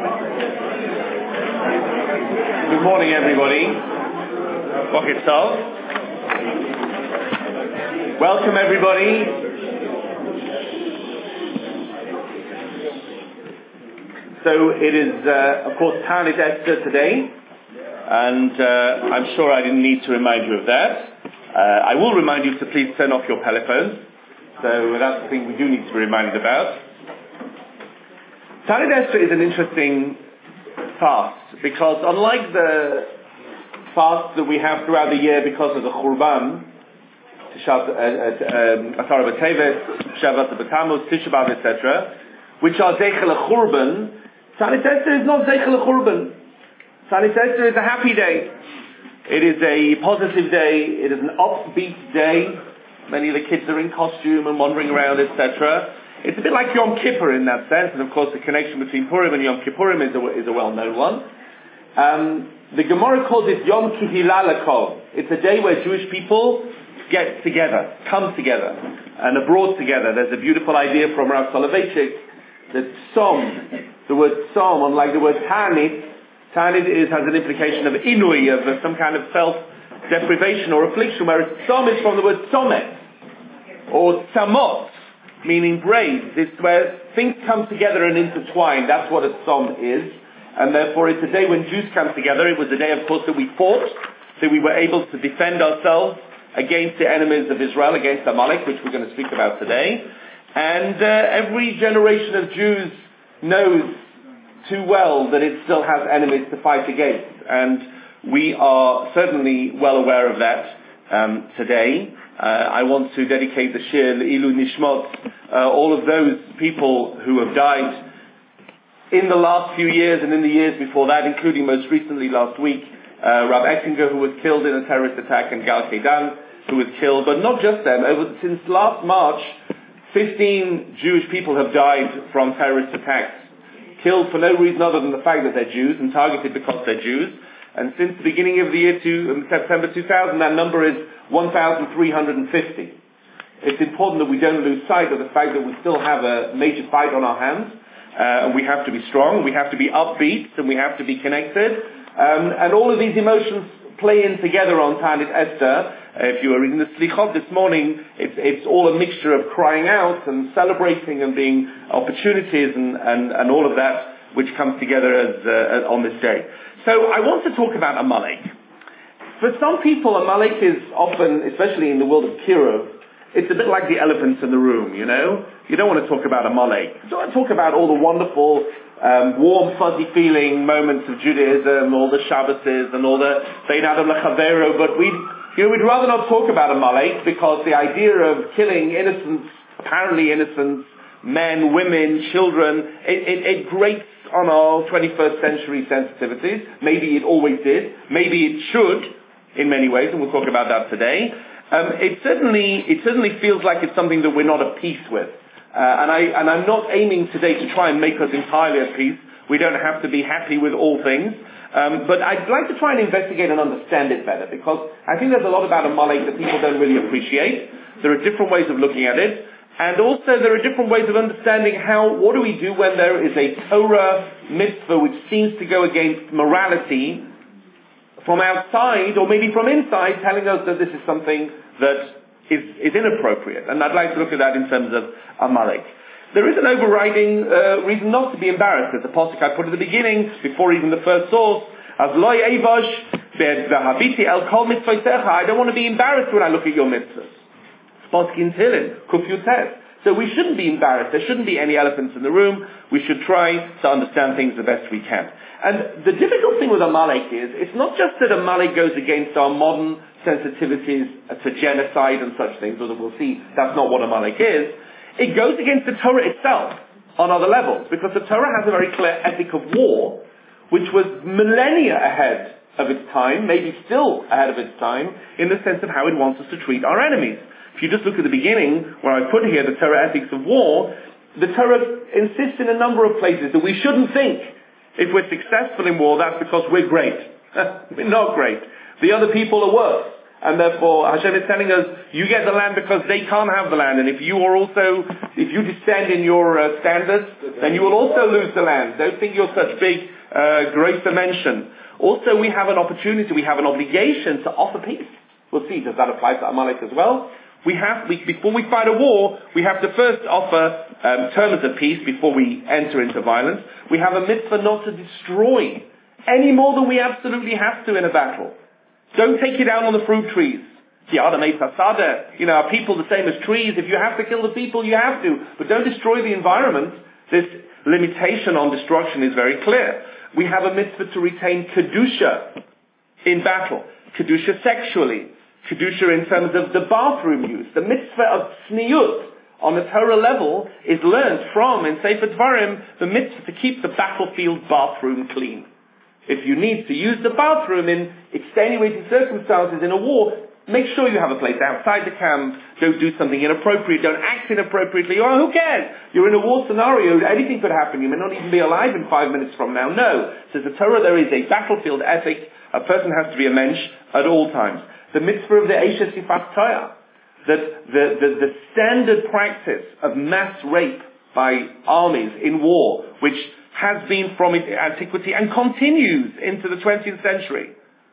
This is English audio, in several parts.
Good morning, everybody. Boker Tov. Welcome, everybody. So it is, of course, Ta'anit Esther today, and I'm sure I didn't need to remind you of that. I will remind you to please turn off your telephones. So that's the thing we do need to be reminded about. Ta'anit Esther is an interesting fast, because unlike the fast that we have throughout the year because of the Churban, Asara B'Tevet, Shavat B'Tammuz, Tisha B'Av, etc., which are Zeichel Churban, Ta'anit Esther is not Zeichel Churban. Ta'anit Esther is a happy day. It is a positive day. It is an upbeat day. Many of the kids are in costume and wandering around, etc. It's a bit like Yom Kippur in that sense, and of course the connection between Purim and Yom Kippurim is a well-known one. The Gemara calls it Yom Kihila Lakol. It's a day where Jewish people get together, come together, and abroad together. There's a beautiful idea from Rav Soloveitchik that the word Som, unlike the word Ta'anit has an implication of inui, of some kind of self-deprivation or affliction, whereas Som is from the word Somet, or Tzamot, meaning brave. It's where things come together and intertwine. That's what a Som is. And therefore it's a day when Jews come together. It was a day, of course, that we fought, that we were able to defend ourselves against the enemies of Israel, against Amalek, which we're going to speak about today. And every generation of Jews knows too well that it still has enemies to fight against. And we are certainly well aware of that today. I want to dedicate the shir Ilu Nishmot, all of those people who have died in the last few years and in the years before that, including most recently last week, Rav Ettinger, who was killed in a terrorist attack, and Gal Kedan, who was killed. But not just them. Since last March, 15 Jewish people have died from terrorist attacks, killed for no reason other than the fact that they're Jews and targeted because they're Jews. And since the beginning of the year September 2000, that number is 1,350. It's important that we don't lose sight of the fact that we still have a major fight on our hands. And we have to be strong, we have to be upbeat, and we have to be connected. And all of these emotions play in together on Ta'anit Esther. If you were reading the Slichot this morning, it's all a mixture of crying out and celebrating and being opportunities and all of that which comes together as on this day. So I want to talk about Amalek. For some people, Amalek is often, especially in the world of Kiruv, it's a bit like the elephants in the room, you know? You don't want to talk about Amalek. You don't want to talk about all the wonderful, warm, fuzzy feeling moments of Judaism, all the Shabbases and all the Bein Adam Lechavero, but we'd rather not talk about Amalek because the idea of killing innocents, apparently innocents, men, women, children, it grates on our 21st century sensitivities. Maybe it always did. Maybe it should, in many ways, and we'll talk about that today. It certainly feels like it's something that we're not at peace with. And I'm not aiming today to try and make us entirely at peace. We don't have to be happy with all things. But I'd like to try and investigate and understand it better, because I think there's a lot about Amalek that people don't really appreciate. There are different ways of looking at it. And also there are different ways of understanding what do we do when there is a Torah mitzvah which seems to go against morality from outside, or maybe from inside, telling us that this is something that is inappropriate. And I'd like to look at that in terms of Amalek. There is an overriding reason not to be embarrassed. There's a pasuk I put at the beginning, before even the first source, as loy evosh be'habiti el kol mitzvotecha. I don't want to be embarrassed when I look at your mitzvahs. Poskin Tilin, Kuf Yutes. So we shouldn't be embarrassed. There shouldn't be any elephants in the room. We should try to understand things the best we can. And the difficult thing with Amalek is, it's not just that Amalek goes against our modern sensitivities to genocide and such things, although we'll see that's not what Amalek is. It goes against the Torah itself on other levels, because the Torah has a very clear ethic of war, which was millennia ahead of its time, maybe still ahead of its time, in the sense of how it wants us to treat our enemies. If you just look at the beginning, where I put here the Torah ethics of war, the Torah insists in a number of places that we shouldn't think if we're successful in war, that's because we're great. We're not great. The other people are worse. And therefore, Hashem is telling us, you get the land because they can't have the land. And if you descend in your standards, then you will also lose the land. Don't think you're such big, great dimension. Also, we have an opportunity, we have an obligation to offer peace. We'll see, does that apply to Amalek as well? Before we fight a war, we have to first offer terms of peace before we enter into violence. We have a mitzvah not to destroy any more than we absolutely have to in a battle. Don't take it down on the fruit trees. Are people the same as trees? If you have to kill the people, you have to. But don't destroy the environment. This limitation on destruction is very clear. We have a mitzvah to retain Kedusha in battle. Kedusha sexually. Kedusha in terms of the bathroom use. The mitzvah of tzniut on the Torah level is learned from, in Sefer Dvarim, the mitzvah to keep the battlefield bathroom clean. If you need to use the bathroom in extenuating circumstances in a war, make sure you have a place outside the camp. Don't do something inappropriate. Don't act inappropriately. Oh, who cares? You're in a war scenario. Anything could happen. You may not even be alive in 5 minutes from now. No. Says the Torah, there is a battlefield ethic. A person has to be a mensch at all times. The mitzvah of the Eisha Sifat Torah, that the standard practice of mass rape by armies in war, which has been from antiquity and continues into the 20th century,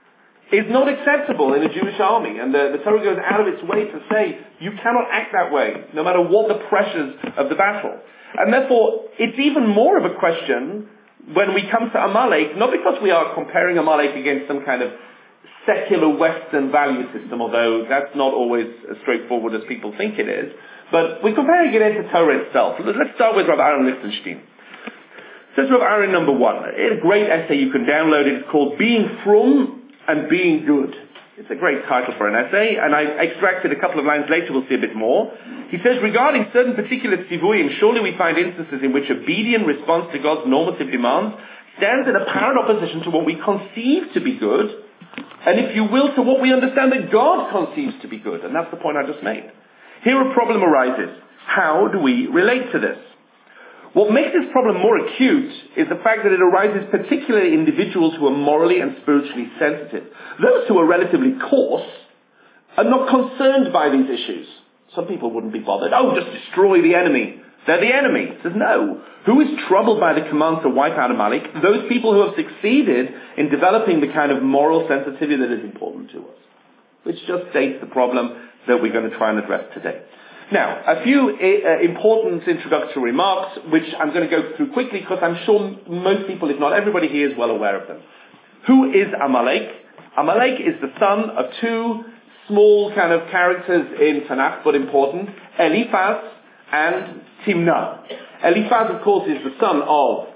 is not acceptable in a Jewish army. And the Torah goes out of its way to say, you cannot act that way, no matter what the pressures of the battle. And therefore, it's even more of a question when we come to Amalek, not because we are comparing Amalek against some kind of secular Western value system, although that's not always as straightforward as people think it is, but we're comparing it into Torah itself. Let's start with Rav Aaron Lichtenstein. This is Rav Aaron number 1. It's a great essay, you can download it. It's called Being From and Being Good. It's a great title for an essay, and I extracted a couple of lines later, we'll see a bit more. He says, regarding certain particular tzivuyim, surely we find instances in which obedient response to God's normative demands stands in apparent opposition to what we conceive to be good, and if you will, to what we understand that God conceives to be good. And that's the point I just made. Here a problem arises. How do we relate to this? What makes this problem more acute is the fact that it arises particularly in individuals who are morally and spiritually sensitive. Those who are relatively coarse are not concerned by these issues. Some people wouldn't be bothered. Oh, just destroy the enemy. They're the enemy. He says, no. Who is troubled by the command to wipe out Amalek? Those people who have succeeded in developing the kind of moral sensitivity that is important to us. Which just states the problem that we're going to try and address today. Now, a few important introductory remarks, which I'm going to go through quickly because I'm sure most people, if not everybody here, is well aware of them. Who is Amalek? Amalek is the son of two small kind of characters in Tanakh, but important, Eliphaz and Timnah. Eliphaz, of course, is the son of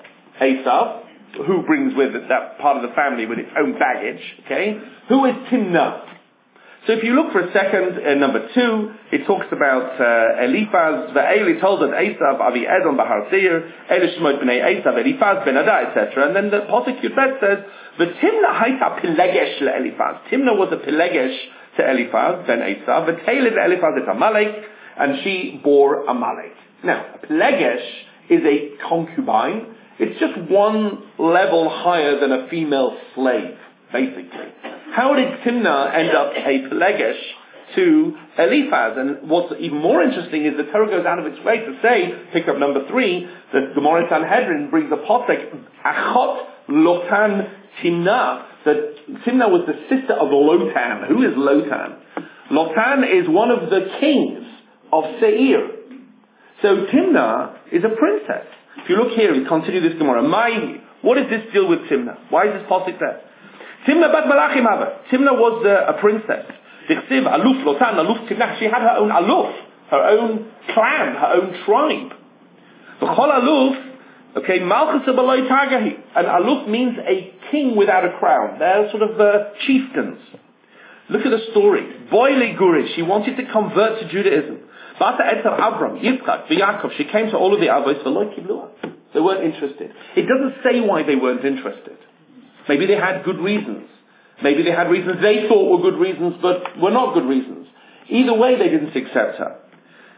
Esav, who brings with it that part of the family with its own baggage, okay? Who is Timnah? So if you look for a second, number 2, it talks about Eliphaz, Ve'eli told us Esav, Avi Edom, Bahar Seir, Eli Shemot B'nei Esav, Eliphaz, Ben Ada, etc. And then the Pasuk Yudbet says, V'timna haita pilegesh le'Eliphaz. Timnah was a pilegesh to Eliphaz, Ben Esav, V'teilid le'Eliphaz et Amalek, and she bore Amalek. Now, a pilegesh is a concubine. It's just one level higher than a female slave, basically. How did Timnah end up a Pelegesh to Eliphaz? And what's even more interesting is the Torah goes out of its way to say, pick up number 3, that Gemara Sanhedrin brings a posek, Achot Lotan Timnah, that Timnah was the sister of Lotan. Who is Lotan? Lotan is one of the kings of Seir. So Timnah is a princess. If you look here, we continue this Gemara. What does this deal with Timnah? Why is this posek there? Timnah bat Malachim Hava. Timnah was a princess. Dichsiv, Aluf, Lotan, Aluf, Timnah. She had her own Aluf, her own clan, her own tribe. V'chol Aluf, okay, Malchus B'loi Tagahi. And Aluf means a king without a crown. They're sort of chieftains. Look at the story. Boile Gurish, she wanted to convert to Judaism. Bata Etzer Avram, Yitzchak, Yaakov, she came to all of the Avos, V'loi Kibluah. They weren't interested. It doesn't say why they weren't interested. Maybe they had good reasons. Maybe they had reasons they thought were good reasons, but were not good reasons. Either way, they didn't accept her.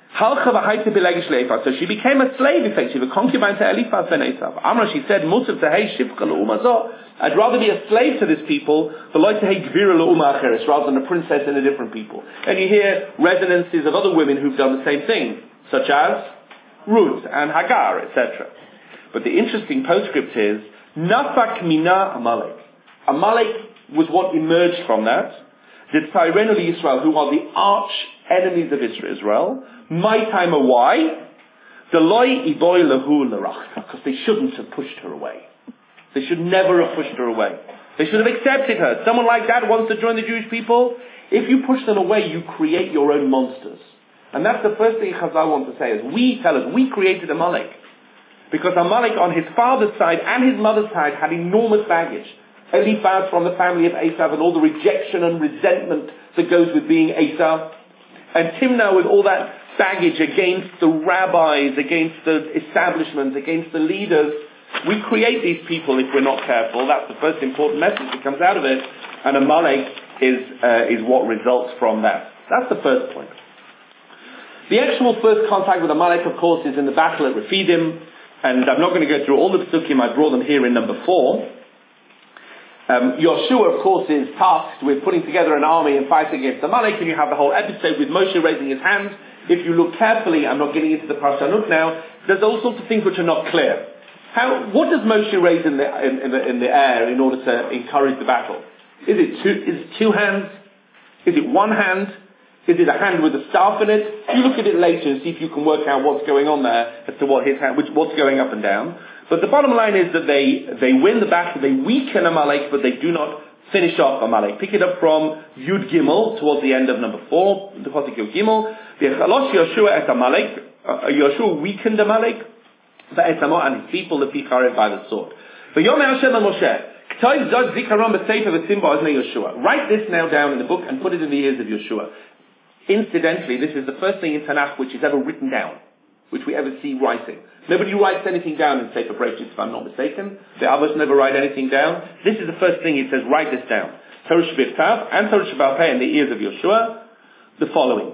So she became a slave, effectively, a concubine to Eliphaz ben Esav. Amra, she said, I'd rather be a slave to this people, rather than a princess in a different people. And you hear resonances of other women who've done the same thing, such as Ruth and Hagar, etc. But the interesting postscript is, Nafak mina Amalek. Amalek was what emerged from that. The Tyrenu Yisrael, who are the arch enemies of Israel, my time why? Because they shouldn't have pushed her away. They should never have pushed her away. They should have accepted her. Someone like that wants to join the Jewish people. If you push them away, you create your own monsters. And that's the first thing Chazal wants to say, is we created Amalek. Because Amalek on his father's side and his mother's side had enormous baggage. Eliphaz from the family of Esav and all the rejection and resentment that goes with being Esav. And Timnah with all that baggage against the rabbis, against the establishment, against the leaders. We create these people if we're not careful. That's the first important message that comes out of it. And Amalek is what results from that. That's the first point. The actual first contact with Amalek, of course, is in the battle at Rephidim. And I'm not going to go through all the psukim. I brought them here in number 4. Yoshua, of course, is tasked with putting together an army and fighting against Amalek, and you have the whole episode with Moshe raising his hand. If you look carefully, I'm not getting into the Parshanut now, there's all sorts of things which are not clear. What does Moshe raise in the air in order to encourage the battle? Is it two hands? Is it one hand? Is it a hand with a staff in it? You look at it later and see if you can work out what's going on there as to what his hand, what's going up and down. But the bottom line is that they win the battle, they weaken Amalek, but they do not finish off Amalek. Pick it up from Yud Gimel, towards the end of number 4, the Pasuk Yud Gimel. V'chalosh Yoshua et Amalek, Yoshua weakened Amalek, v'etamo and his people, the Picharev by the sword. V'yomei Hashem and Moshe, K'toiv zod zikaron b'sefer v'tzimba ozne Yoshua. Write this now down in the book and put it in the ears of Yoshua. Incidentally, this is the first thing in Tanakh which is ever written down, which we ever see writing. Nobody writes anything down in Sefer Bereshit, if I'm not mistaken. The others never write anything down. This is the first thing he says, write this down. Torah Shebiktav and Torah Shebal Peh in the ears of Yoshua, the following.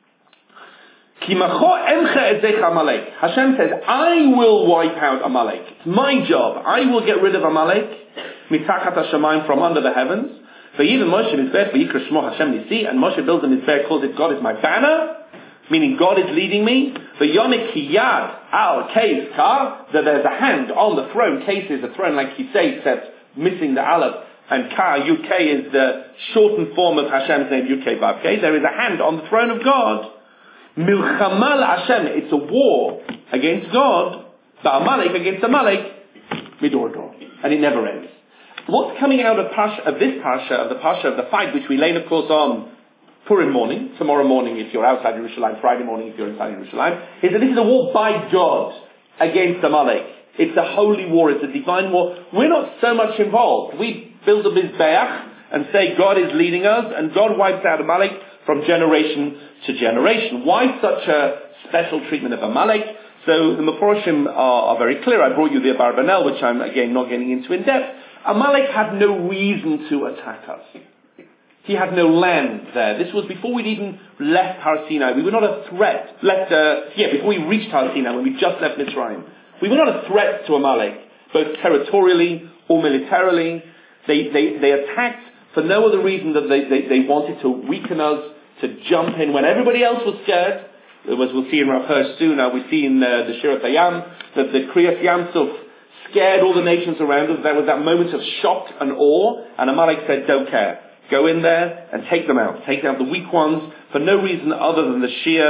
Hashem says, I will wipe out Amalek. It's my job. I will get rid of Amalek, mitachat hashamayim, from under the heavens. Even Moshe Mizbech, v'yikra shmo Hashem Nisi, and Moshe builds a Mizbech, calls it God is my banner, meaning God is leading me. V'yonik kiyad al keis ka, that there's a hand on the throne. Keis is a throne like Kisei, except missing the aleph, and ka, Yud is the shortened form of Hashem's name, Yud Vav Kei. There is a hand on the throne of God. Milchamal Hashem, it's a war against God, Ba'amalek against Amalek, midor, and it never ends. What's coming out of this Pasha, of the fight, which we laid, of course, on Purim morning, tomorrow morning if you're outside Jerusalem, Friday morning if you're inside Jerusalem, is that this is a war by God against Amalek. It's a holy war, it's a divine war. We're not so much involved. We build a Mizbeach and say God is leading us, and God wipes out Amalek from generation to generation. Why such a special treatment of Amalek? So the Meforshim are very clear. I brought you the Abarbanel, which I'm again not getting into in depth. Amalek had no reason to attack us. He had no land there. This was before we'd even left Har Sinai. We were not a threat. Before we reached Har Sinai, when we just left Mitzrayim. We were not a threat to Amalek, both territorially or militarily. They attacked for no other reason than they wanted to weaken us, to jump in when everybody else was scared. As we'll see in Rav Hirsch soon, we see in the Shirat Hayam, that the Kriyas Yam Suf scared all the nations around us. There was that moment of shock and awe, and Amalek said, don't care. Go in there and take them out. Take out the weak ones for no reason other than the sheer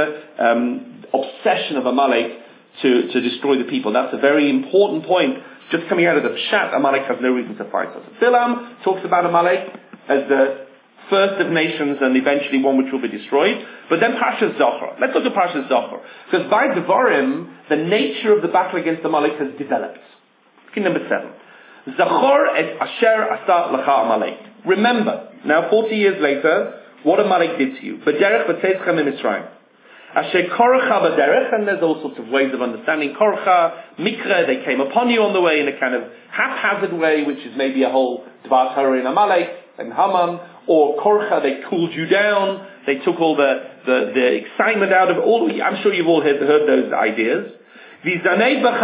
obsession of Amalek to destroy the people. That's a very important point. Just coming out of the Pshat, Amalek has no reason to fight us. Bilam talks about Amalek as the first of nations and eventually one which will be destroyed. But then Parshas Zohar. Let's look at Parshas Zohar. Because by Devarim, the nature of the battle against Amalek has developed. Number 7. Zachor et asher asa lacha Amalek. Remember, now 40 years later, what Amalek did to you. B'derech v'tzeitchem Mitzrayim. Asher korcha b'derech, and there's all sorts of ways of understanding korcha, mikra, they came upon you on the way in a kind of haphazard way, which is maybe a whole Dvar Torah in Amalek and Haman, or korcha, they cooled you down, they took all the the excitement out of all. I'm sure you've all heard those ideas. They cut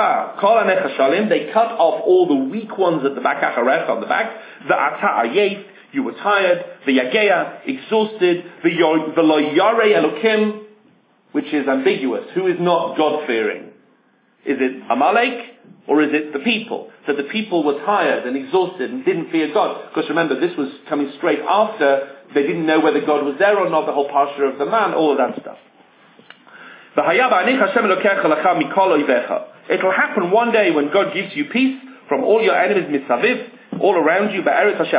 off all the weak ones at the back, on the back. The ata ayef, you were tired. The yageya, exhausted. The lo yare elokim, which is ambiguous. Who is not God-fearing? Is it Amalek or is it the people? That the people were tired and exhausted and didn't fear God. Because remember, this was coming straight after. They didn't know whether God was there or not, the whole posture of the man, all of that stuff. It'll happen one day when God gives you peace from all your enemies misaviv, all around you,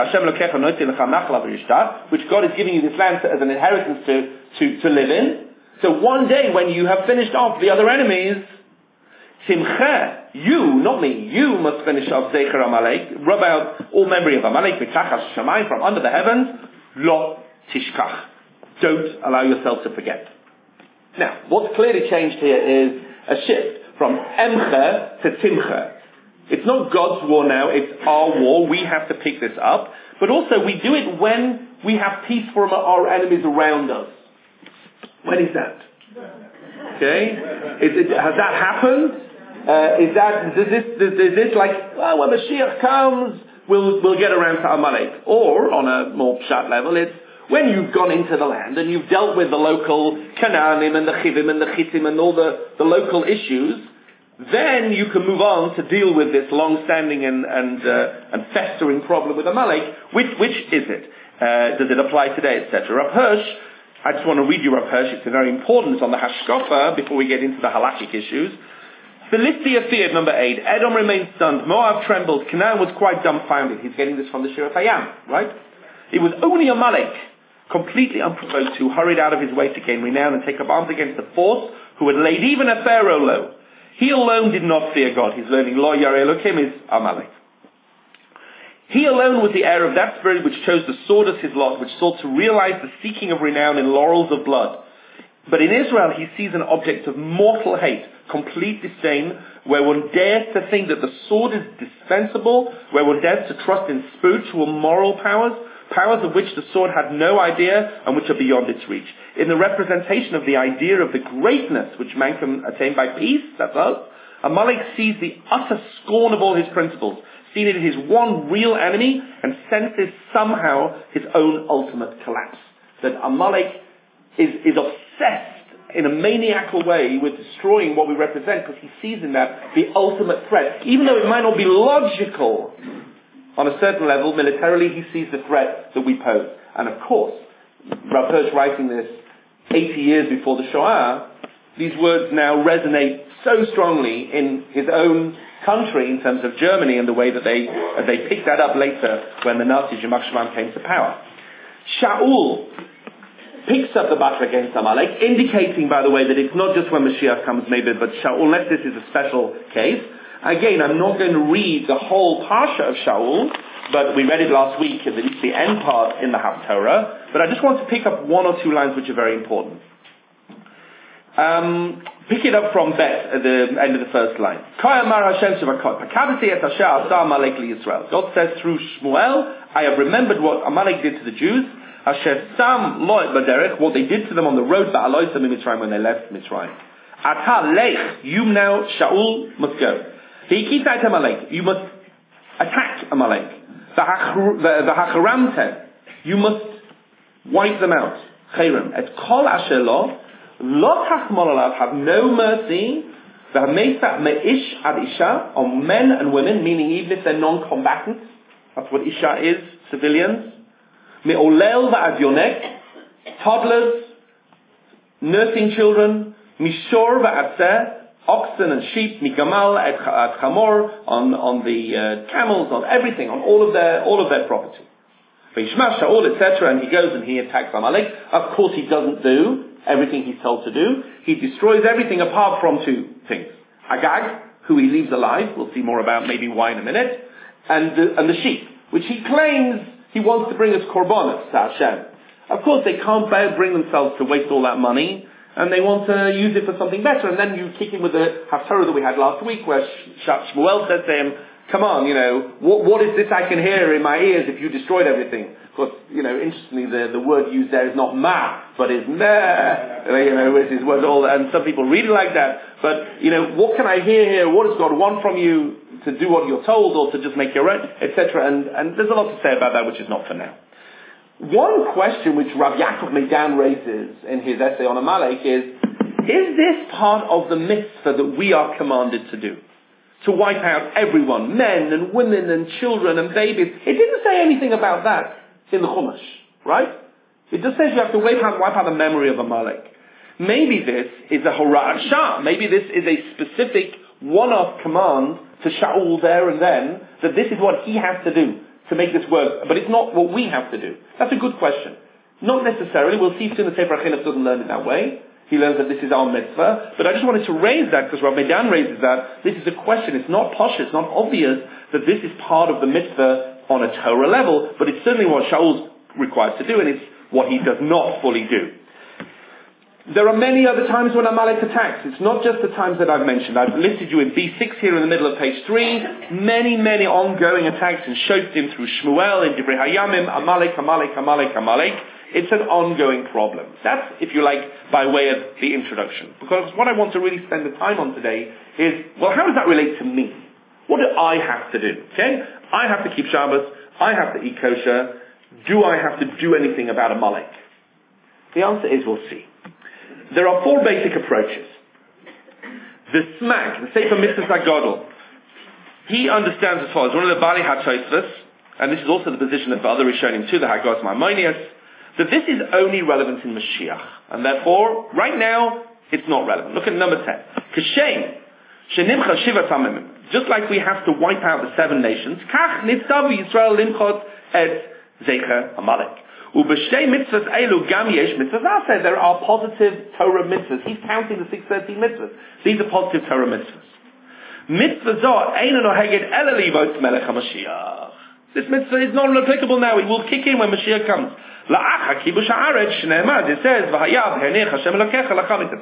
which God is giving you this land as an inheritance to live in. So one day when you have finished off the other enemies, Simcha, you, not me, you must finish off Zecher Amalek, rub out all memory of Amalek, Mitachas Shamayim, from under the heavens, Lo Tishkach. Don't allow yourself to forget. Now, what's clearly changed here is a shift from Emcha to Timcha. It's not God's war now, it's our war. We have to pick this up. But also, we do it when we have peace from our enemies around us. When is that? Okay? Has that happened? Is this like, well, when Mashiach comes, we'll get around to Amalek? Or, on a more pshat level, it's when you've gone into the land and you've dealt with the local Canaanim and the Chivim and the Chittim and all the local issues, then you can move on to deal with this long-standing and festering problem with Amalek. Which is it? Does it apply today, etc.? Rav Hirsch, I just want to read you Rav Hirsch. It's very important on the Hashkafa before we get into the halachic issues. Philistia feared, number 8. Edom remained stunned. Moab trembled. Canaan was quite dumbfounded. He's getting this from the Shir Hayam, right? It was only Amalek, completely unprovoked, who hurried out of his way to gain renown and take up arms against the force who had laid even a Pharaoh low. He alone did not fear God. His learning, Lo Yare Elokim, is Amalek. He alone was the heir of that spirit which chose the sword as his lot, which sought to realize the seeking of renown in laurels of blood. But in Israel he sees an object of mortal hate, complete disdain, where one dares to think that the sword is dispensable, where one dares to trust in spiritual moral powers of which the sword had no idea and which are beyond its reach. In the representation of the idea of the greatness which man can attain by peace, that's us, Amalek sees the utter scorn of all his principles, seen it as his one real enemy, and senses somehow his own ultimate collapse. That Amalek is obsessed in a maniacal way with destroying what we represent, because he sees in that the ultimate threat. Even though it might not be logical on a certain level, militarily he sees the threat that we pose. And of course, Rav Hirsch writing this 80 years before the Shoah, these words now resonate so strongly in his own country in terms of Germany and the way that they picked that up later when the Nazis, Yamach Shemam, came to power. Shaul picks up the battle against Amalek, indicating, by the way, that it's not just when Mashiach comes, maybe, but Shaul, unless this is a special case. Again, I'm not going to read the whole Parsha of Shaul, but we read it last week, at least the end part in the Haftorah. But I just want to pick up one or two lines which are very important. Pick it up from Bet at the end of the first line. God says through Shmuel, I have remembered what Amalek did to the Jews. What they did to them on the road when they left Mitzrayim. You now, Shaul, must go. You must attack Amalek. The Hacharamte, you must wipe them out. Chayrim. Et kol asher lo tachmol alav, have no mercy. V'hamesa me'ish ad isha, on men and women, meaning even if they're non-combatants. That's what isha is, civilians. Me'olel v'ad yonek, toddlers, nursing children. Mishor v'ad oxen and sheep, migamal at chamor, on the camels, on everything, on all of their property. V'yishma Shaul, etc., and he goes and he attacks Amalek. Of course, he doesn't do everything he's told to do. He destroys everything apart from two things: Agag, who he leaves alive. We'll see more about maybe why in a minute, and the sheep, which he claims he wants to bring as korbanos to Hashem. Of course, they can't bring themselves to waste all that money, and they want to use it for something better. And then you kick in with the Haftarah that we had last week, where Shmuel said to him, Come on, what is this I can hear in my ears if you destroyed everything? Of course, interestingly, the word used there is not ma, but is meh, which is what all, and some people read it like that. But, what can I hear here? What does God want from you to do what you're told or to just make your own, etc.? And there's a lot to say about that, which is not for now. One question which Rav Yaakov Medan raises in his essay on Amalek is this part of the mitzvah that we are commanded to do? To wipe out everyone, men and women and children and babies. It didn't say anything about that in the Chumash, right? It just says you have to wipe out the memory of Amalek. Maybe this is a Hora'at Shah. Maybe this is a specific one-off command to Shaul there and then, that this is what he has to do to make this work, but it's not what we have to do. That's a good question. Not necessarily. We'll see soon that Sefer HaChinuch doesn't learn it that way. He learns that this is our mitzvah. But I just wanted to raise that because Rav Medan raises that. This is a question. It's not posh. It's not obvious that this is part of the mitzvah on a Torah level, but it's certainly what Shaul's required to do, and it's what he does not fully do. There are many other times when Amalek attacks. It's not just the times that I've mentioned. I've listed you in B6 here in the middle of page 3. Many, many ongoing attacks in Shoftim through Shmuel, in Divrei Hayamim, Amalek. It's an ongoing problem. That's, if you like, by way of the introduction. Because what I want to really spend the time on today is, well, how does that relate to me? What do I have to do? Okay? I have to keep Shabbos. I have to eat kosher. Do I have to do anything about Amalek? The answer is we'll see. There are 4 basic approaches. The Smak, the Sefer Mitzvahs HaGadol, he understands as follows. One of the Bali HaTosfos, and this is also the position of other Rishonim too, the Hagos Maimonides, that this is only relevant in Mashiach. And therefore, right now, it's not relevant. Look at number 10. Kashem, Shenimcha Shiva Tamimim. Just like we have to wipe out the 7 nations, Kach Nitzav Yisrael Limchot Et Zecher Amalek. Ubeshtei mitzvahs elu gam yesh mitzvahs aseh. There are positive Torah mitzvahs. He's counting the 613 mitzvahs. These are positive Torah mitzvahs. Mitzvah zot eina noheged ela livot melech HaMashiach. This mitzvah is not applicable now. It will kick in when Mashiach comes. La'acha kibush haaretz shneimad. It says v'hayav hernech Hashem elokecha lachamit.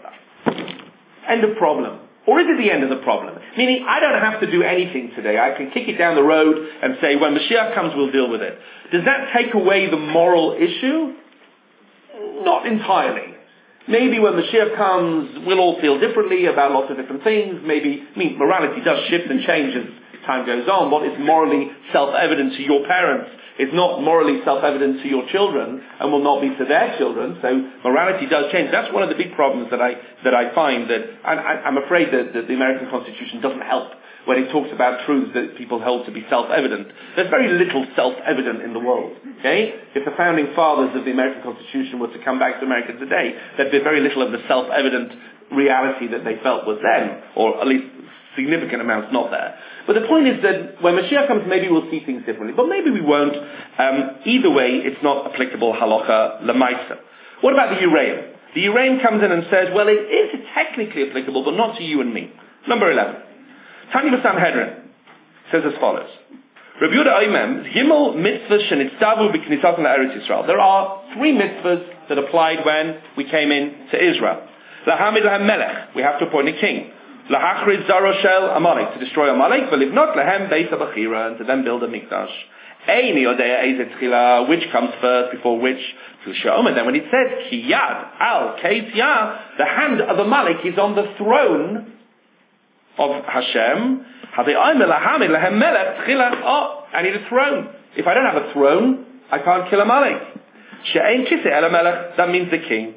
End of problem. Or is it the end of the problem? Meaning, I don't have to do anything today. I can kick it down the road and say, when Mashiach comes, we'll deal with it. Does that take away the moral issue? Not entirely. Maybe when Mashiach comes, we'll all feel differently about lots of different things. Morality does shift and change as time goes on. What is morally self-evident to your parents is not morally self-evident to your children and will not be to their children. So morality does change. That's one of the big problems that I find that I'm afraid that the American Constitution doesn't help when it talks about truths that people hold to be self-evident. There's very little self-evident in the world. Okay? If the founding fathers of the American Constitution were to come back to America today, there'd be very little of the self-evident reality that they felt was then, or at least significant amounts not there. But the point is that when Mashiach comes, maybe we'll see things differently. But maybe we won't. Either way, it's not applicable halacha lemaisa. What about the Ureim? The Ureim comes in and says, well, it is technically applicable, but not to you and me. Number 11. Tani B'Sanhedrin says as follows. Rabbi Yehuda Oimem, Gimel mitzvahs shenitztavu b'knisat l'Eretz Yisrael. There are 3 mitzvahs that applied when we came in to Israel. Lahamid lahem melech. We have to appoint a king. Lahachrid zaroshel Amalek, to destroy Amalek. V'livnot lahem beis habachira, and to then build a mikdash. Eini odea ezet chila, which comes first before which? And then when it says ki yad al keis yah, the hand of Amalek is on the throne of Hashem. Oh, I need a throne. If I don't have a throne, I can't kill Amalek. That means the king.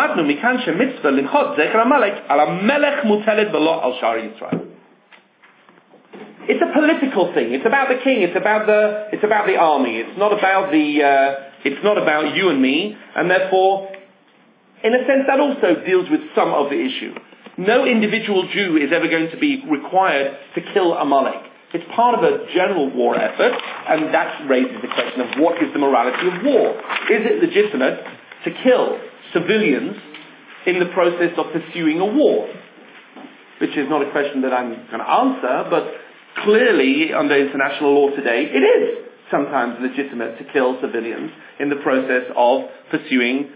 It's a political thing. It's about the king. It's about the army. It's not about you and me. And therefore, in a sense, that also deals with some of the issue. No individual Jew is ever going to be required to kill Amalek. It's part of a general war effort, and that raises the question of what is the morality of war? Is it legitimate to kill civilians in the process of pursuing a war? Which is not a question that I'm going to answer, but clearly under international law today, it is sometimes legitimate to kill civilians in the process of pursuing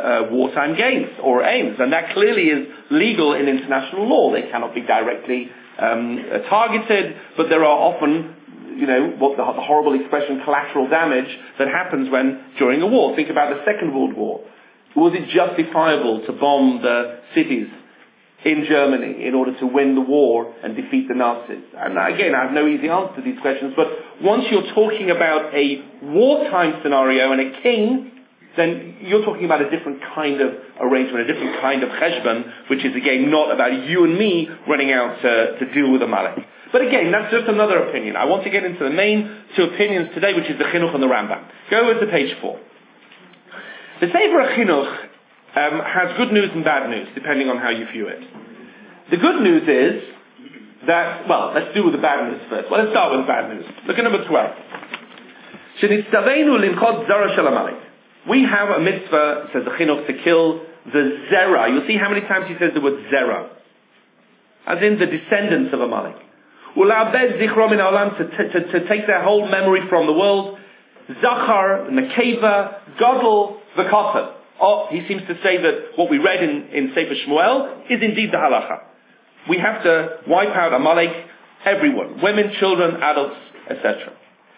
wartime gains or aims. And that clearly is legal in international law. They cannot be directly targeted, but there are often, what the horrible expression, collateral damage that happens during a war. Think about the Second World War. Was it justifiable to bomb the cities in Germany in order to win the war and defeat the Nazis? And again, I have no easy answer to these questions, but once you're talking about a wartime scenario and a king, then you're talking about a different kind of arrangement, a different kind of cheshbon, which is again not about you and me running out to deal with Amalek. But again, that's just another opinion. I want to get into the main two opinions today, which is the Chinuch and the Rambam. Go over to page 4. The Sefer Chinuch has good news and bad news, depending on how you view it. The good news is that, let's do with the bad news first. Well, let's start with the bad news. Look at number 12. Shenitztaveinu limchot zara shel Amalek. We have a mitzvah, says the Chinuch, to kill the zera. You'll see how many times he says the word zera. As in the descendants of Amalek. Ula'abed zichro min ha'olam, to take their whole memory from the world. Zachar, Nekeva, Gadol, V'kotel. He seems to say that what we read in Sefer Shmuel is indeed the halacha. We have to wipe out Amalek, everyone. Women, children, adults, etc.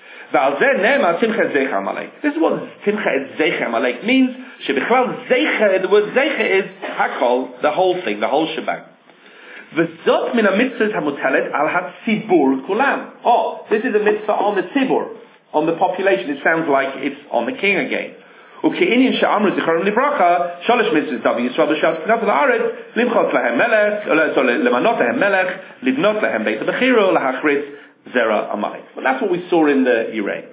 This is what Timcha et Zeicha Amalek means. The word Zeicha is Hakol, the whole thing, the whole shebang. This is a mitzvah on the tzibur, on the population. It sounds like it's on the king again. Well, that's what we saw in the Yireh.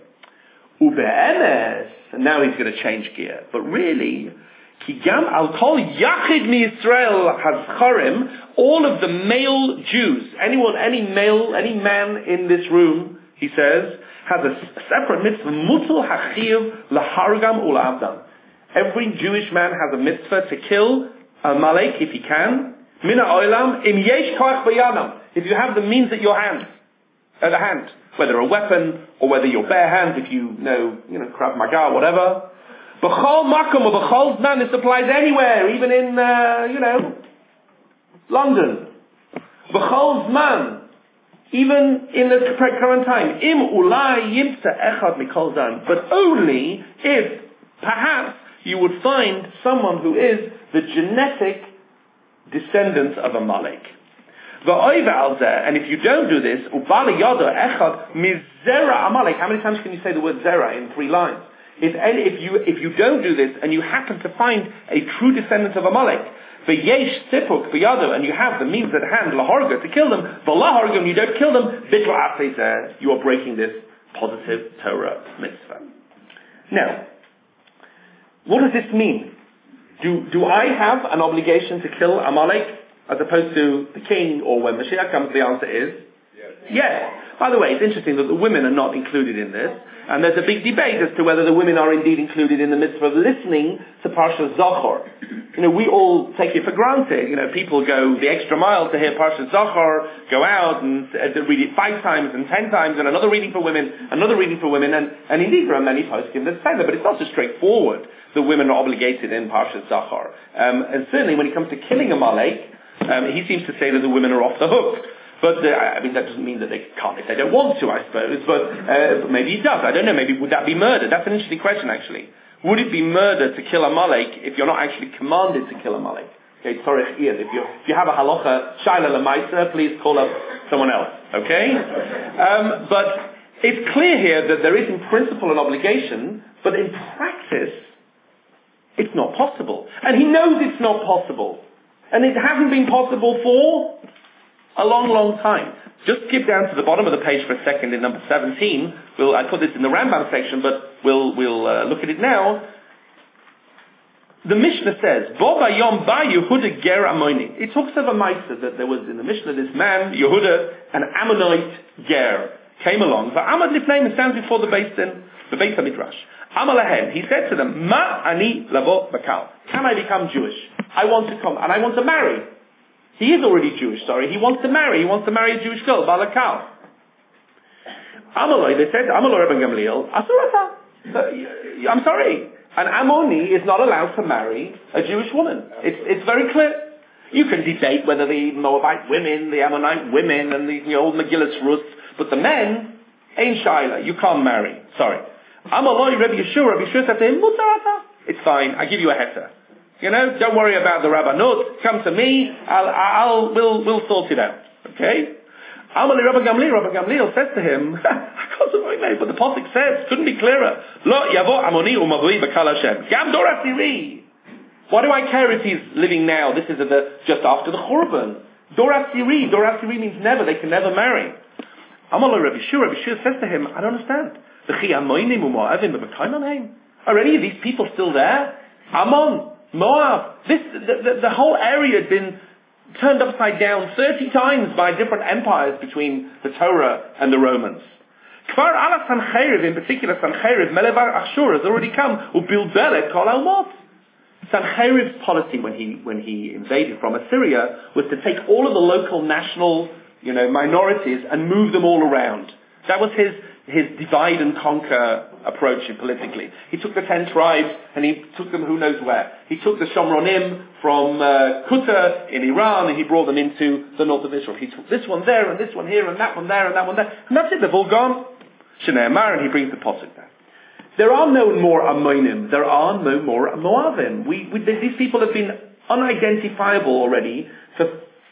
And now he's going to change gear. But really, Kigam al kol yachid mi Yisrael hazcharim, all of the male Jews, any man in this room, he says, has a separate mitzvah, mutal hachiv lahargam ula'avdam. Every Jewish man has a mitzvah to kill Amalek if he can. Mina oilam im yesh koach b'yadam. If you have the means at your hand. At the hand, whether a weapon or whether you're bare hands, if you know, Krav Maga, whatever. B'chol makom or b'chol zman, this applies anywhere, even in, London. B'chol zman, even in the current time. Im ulai yimtza echad mikol zan, but only if perhaps you would find someone who is the genetic descendant of Amalek. And if you don't do this, how many times can you say the word zera in 3 lines? If you don't do this and you happen to find a true descendant of Amalek, and you have the means at hand, lahorga, to kill them, and you don't kill them, you are breaking this positive Torah mitzvah. Now, what does this mean? Do I have an obligation to kill Amalek as opposed to the king, or when Mashiach comes? The answer is yes. By the way, it's interesting that the women are not included in this, and there's a big debate as to whether the women are indeed included in the mitzvah of listening to Parshas Zachor. We all take it for granted. People go the extra mile to hear Parshas Zachor, go out and read it 5 times and 10 times, and another reading for women, and indeed there are many poskim that say that, but it's not so straightforward. The women are obligated in Parshas Zachor. And certainly when it comes to killing Amalek, he seems to say that the women are off the hook. But, that doesn't mean that they can't if they don't want to, I suppose. But maybe it does. I don't know. Maybe would that be murder? That's an interesting question, actually. Would it be murder to kill Amalek if you're not actually commanded to kill Amalek? Okay, Tzorech Iyad. If you have a halacha, Shaila Lamaisa, please call up someone else. Okay? But it's clear here that there is in principle an obligation, but in practice, it's not possible. And he knows it's not possible. And it hasn't been possible for a long, long time. Just skip down to the bottom of the page for a second in number 17. I put this in the Rambam section, but we'll look at it now. The Mishnah says, Bo bayom ba Yehuda ger Ammoni. It talks of a Maisa that there was in the Mishnah this man, Yehuda, an Ammonite ger, came along. Va'amad lifneim, and stands before the Beis HaMidrash. Amalahem, he said to them, Ma ani lavo bakal. Can I become Jewish? I want to come, and I want to marry. He is already Jewish, he wants to marry a Jewish girl, Balakal. Amaloi, they said, Amaloi Rabban Gamliel, Asurata. I'm sorry. An Ammoni is not allowed to marry a Jewish woman. It's very clear. You can debate whether the Moabite women, the Ammonite women, and the old Megillus Rus, but the men, Ein Shaila, you can't marry. Sorry. Amaloi Rabbi Yeshua said to him, Mutarata. It's fine, I give you a heter. Don't worry about the Rabbanut, come to me, we'll sort it out. Okay? Amalei Rabbi Gamliel says to him, but the Pasuk says, couldn't be clearer. Lo yavo amoni umavui b'kal Hashem. Gam dor asiri. Why do I care if he's living now? This is just after the Churban. Dor asiri means never, they can never marry. Amalei Rabbi Yeshua says to him, I don't understand. Are any of these people still there? Ammon, Moab. The whole area had been turned upside down 30 times by different empires between the Torah and the Romans. Kfar ala Sancheriv, in particular Sancheriv, Melevar Ashur has already come. Ubilbele kol almot. Sancheriv's policy when he invaded from Assyria was to take all of the local national, minorities and move them all around. That was his divide and conquer approach politically. He took the 10 tribes and he took them who knows where. He took the Shomronim from Kuta in Iran and he brought them into the north of Israel. He took this one there and this one here and that one there and that one there. And that's it, they've all gone. Shnei Amar, and he brings the posuk down. There are no more Ammonim. There are no more Moavim. These people have been unidentifiable already for,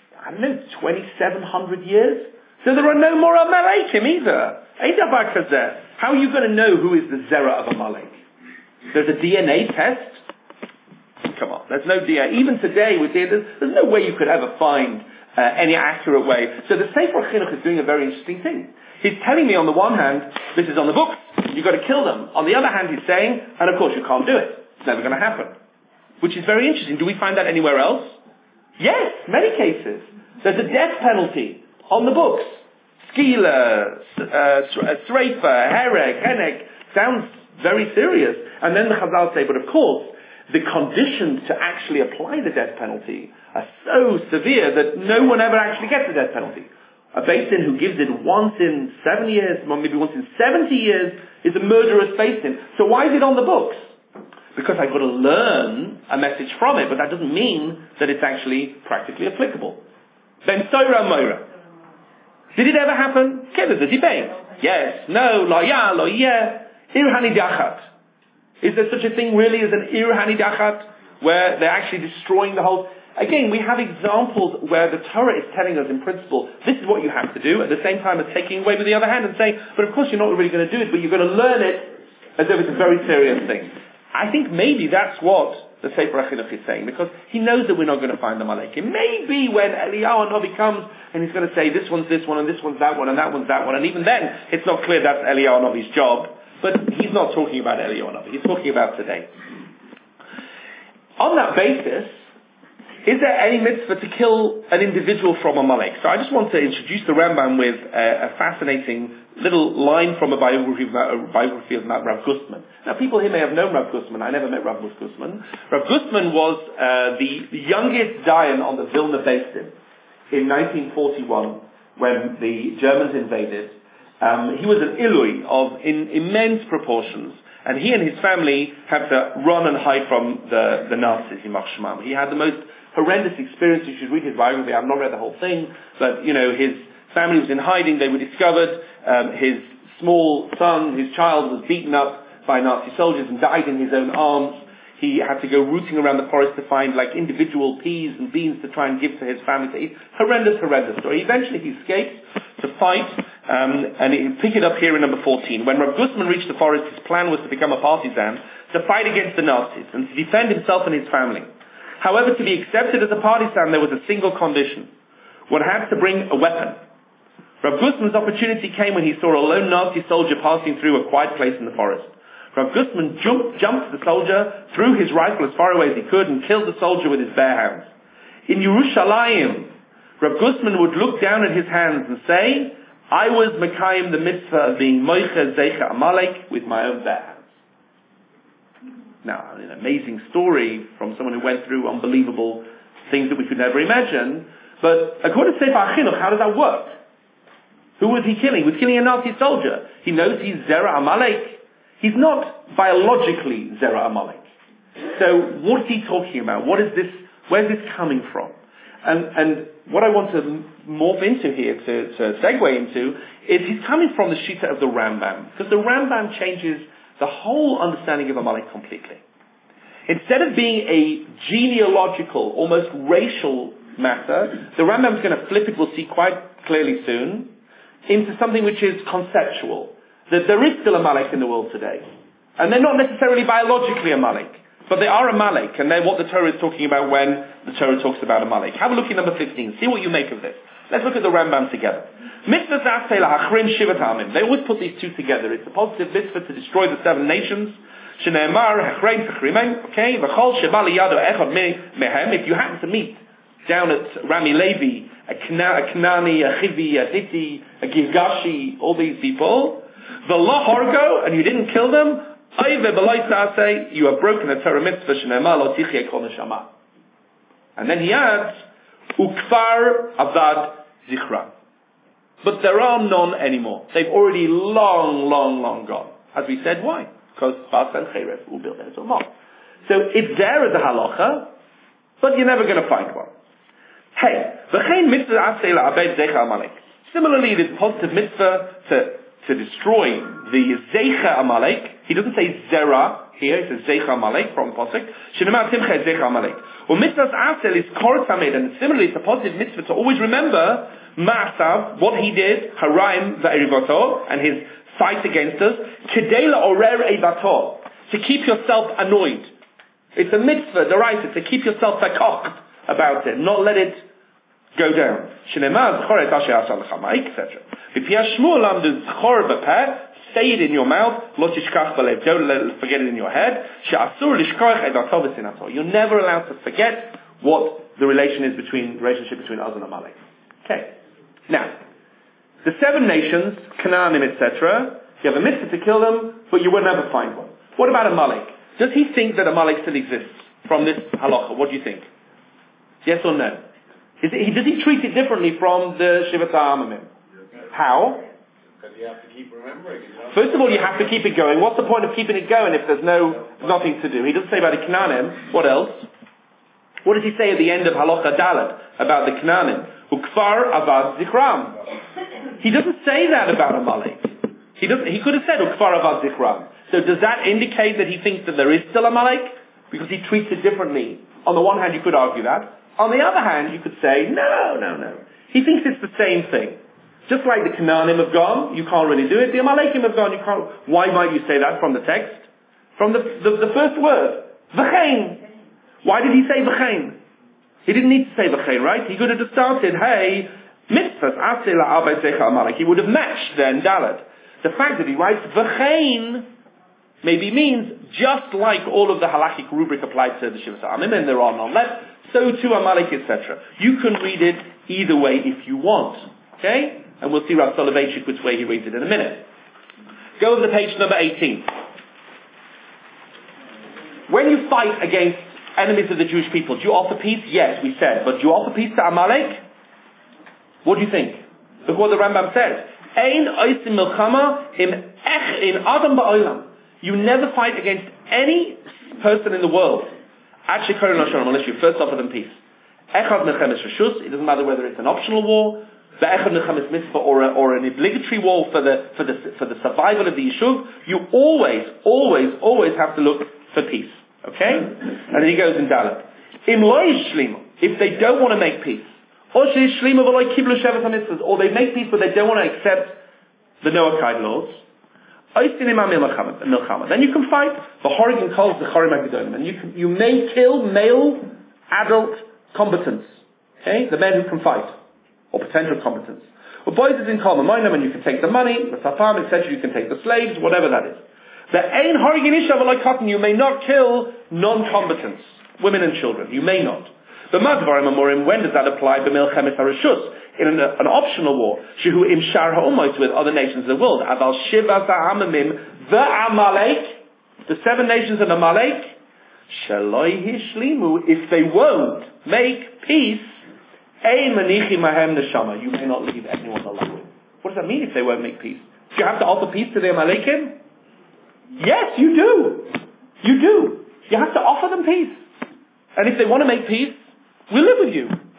2,700 years. So there are no more Amalekim either. How are you going to know who is the Zerah of Amalek? There's a DNA test? Come on, there's no DNA. Even today, there's no way you could ever find any accurate way. So the Sefer Chinuch is doing a very interesting thing. He's telling me on the one hand, this is on the books, you've got to kill them. On the other hand, he's saying, and of course you can't do it. It's never going to happen. Which is very interesting. Do we find that anywhere else? Yes, many cases. There's a death penalty on the books. Skila, Sreifa, Herek, Henek, sounds very serious. And then the Chazal say, but of course, the conditions to actually apply the death penalty are so severe that no one ever actually gets the death penalty. A Beis Din who gives it once in 7 years, maybe once in 70 years, is a murderous Beis Din. So why is it on the books? Because I've got to learn a message from it, but that doesn't mean that it's actually practically applicable. Ben Soira Moira. Did it ever happen? Okay, there's a debate. Yes, no, lo ya, lo yeah. Ir hanidachat. Is there such a thing really as an ir hanidachat, where they're actually destroying the whole... Again, we have examples where the Torah is telling us in principle, this is what you have to do, at the same time as taking away with the other hand and saying, but of course you're not really going to do it, but you're going to learn it as though it's a very serious thing. I think maybe that's what the Sefer HaChinuch is saying, because he knows that we're not going to find the Malakim. Maybe when Eliyahu Hanavi comes and he's going to say, this one's this one, and this one's that one, and that one's that one, and even then, it's not clear that's Eliyahu Hanavi's job, but he's not talking about Eliyahu Hanavi, he's talking about today. On that basis, is there any mitzvah to kill an individual from Amalek? So I just want to introduce the Rambam with a fascinating little line from a biography of Rav Gustman. Now people here may have known Rav Gustman. I never met Rav Gustman. Rav Gustman was the youngest Dayan on the Vilna Beis Din in 1941 when the Germans invaded. He was an Ilui of immense proportions. And he and his family had to run and hide from the Nazis in Machshmam. He had the most horrendous experience. You should read his biography. I've not read the whole thing, but his family was in hiding. They were discovered. His small son, his child, was beaten up by Nazi soldiers and died in his own arms. He had to go rooting around the forest to find individual peas and beans to try and give to his family to eat. Horrendous story. Eventually he escaped to fight, and he pick it up here in number 14. When Rav Gustman reached the forest, his plan was to become a partisan, to fight against the Nazis, and to defend himself and his family. However, to be accepted as a partisan, there was a single condition. One had to bring a weapon. Rav Gustman's opportunity came when he saw a lone Nazi soldier passing through a quiet place in the forest. Rav Gustman jumped the soldier, threw his rifle as far away as he could, and killed the soldier with his bare hands. In Yerushalayim, Rav Gustman would look down at his hands and say, I was Mekayim the mitzvah of being Moicha Zeicha Amalek with my own bare hands. Now, an amazing story from someone who went through unbelievable things that we could never imagine. But according to Sefer HaChinuch, how does that work? Who was he killing? He was killing a Nazi soldier. He knows he's Zerah Amalek. He's not biologically Zerah Amalek. So what is he talking about? Where's this coming from? And what I want to morph into here, to segue into, is he's coming from the Shita of the Rambam. Because the Rambam changes the whole understanding of Amalek completely. Instead of being a genealogical, almost racial matter, the Rambam's going to flip it, we'll see quite clearly soon, into something which is conceptual. That there is still Amalek in the world today. And they're not necessarily biologically Amalek. But they are Amalek, and they're what the Torah is talking about when the Torah talks about Amalek. Have a look at number 15. See what you make of this. Let's look at the Rambam together. Mitzvah Zasei Lahachrim Shivat Hamim. They always put these two together. It's a positive mitzvah to destroy the 7 nations. Shneimar Hachrein Tachrimim. Okay, V'chol Sheba Liyado Echad Mehem. If you happen to meet down at Rami Levi, a Knani, a Chivi, a Diti, a Girgashi, all these people, the Lo Horgo, and you didn't kill them, you have broken the Torah mitzvah shneimar lo tichye kol neshama. And then he adds, ukfar avad zichra. But there are none anymore. They've already long gone. As we said, why? Because Bas and Cheref will build their Zomah. So it's there as a halacha, but you're never going to find one. Hey, v'chein mitzvah aseh la'abed zecha Amalek. Similarly, it is a positive mitzvah to destroy the Zeicha Amalek. He doesn't say Zera here, he says Zeicha Amalek from the Pasuk. Shenema Timcha Zeicha Amalek. Well, mitzvah's asel is Kor Tamed, and similarly it's a positive mitzvah to always remember Ma'asav, what he did, Haraim Va'erivoto, and his fight against us, Kedela Orer Eivato, to keep yourself annoyed. It's a mitzvah, the right, to keep yourself fakocht about it, not let it go down. Shenema Zchor Et Asher Asher L'Chamaik, etc. V'piyah Shmuel Amdu Zchor B'peh, say it in your mouth, lo tishkach b'lev, don't forget it in your head. She'asur lishkoich edato v'sinato. You're never allowed to forget what the relationship between us and Amalek. Okay. Now, the 7 nations, Canaan, etc., you have a mitzvah to kill them, but you will never find one. What about Amalek? Does he think that Amalek still exists from this halacha? What do you think? Yes or no? Does he treat it differently from the Shivat HaAmamim? How? Because you have to keep remembering. First of all, you have to keep it going. What's the point of keeping it going if there's nothing to do? He doesn't say about the Knaanim. What else? What does he say at the end of Halacha Dalet about the Knaanim? Ukfar avad zichram. He doesn't say that about Amalek. He could have said Ukfar avad zichram. So does that indicate that he thinks that there is still Amalek? Because he treats it differently. On the one hand, you could argue that. On the other hand, you could say, no. He thinks it's the same thing. Just like the Canaanim have gone, you can't really do it. The Amalekim have gone, you can't. Why might you say that from the text? From the first word. V'chein. Why did he say v'chein? He didn't need to say v'chein, right? He could have just started, hey, mitzvahs aseh la'abed zecha Amalek. He would have matched then Dalet. The fact that he writes v'chein maybe means just like all of the halachic rubric applied to the Shivat HaAmim, and there are none left, so too Amalek, etc. You can read it either way if you want. Okay? And we'll see Rav Soloveitchik which way he reads it in a minute. Go over to page number 18. When you fight against enemies of the Jewish people, do you offer peace? Yes, we said. But do you offer peace to Amalek? What do you think? Look what the Rambam says. Ein oisim milchama im ech in adam ba'olam. You never fight against any person in the world. Actually, unless you first offer them peace. Echad nechemes reshus. It doesn't matter whether it's an optional war, the echad nechemes mitzvah, or an obligatory war for the survival of the yishuv. You always have to look for peace. Okay? And then he goes in Dalet. Im lo yishlimu, if they don't want to make peace, or sheyishlimu v'lo kiblu shevet hamitzvahs, or they make peace but they don't want to accept the Noachide laws, then you can fight the Horigin calls the Chorim Agedolim, and you may kill male adult combatants, okay, the men who can fight, or potential combatants. Or boys is in common, and you can take the money, the safam, etc. You can take the slaves, whatever that is. The Ein Horigin Isha v'lo Katan, you may not kill non-combatants, women and children. You may not. The Madvarim Amorim, when does that apply? B'milchemes harishus, in an optional war. Shehu im shar ha'umos, with other nations of the world. Aval shiva ha'amamim, the Amalek, the 7 nations of Amalek, shaloi hishlimu, if they won't make peace, ein manichi mahem neshama, you may not leave anyone alive. What does that mean if they won't make peace? Do you have to offer peace to the Amalekim? Yes, you do. You do. You have to offer them peace. And if they want to make peace, we'll live with you.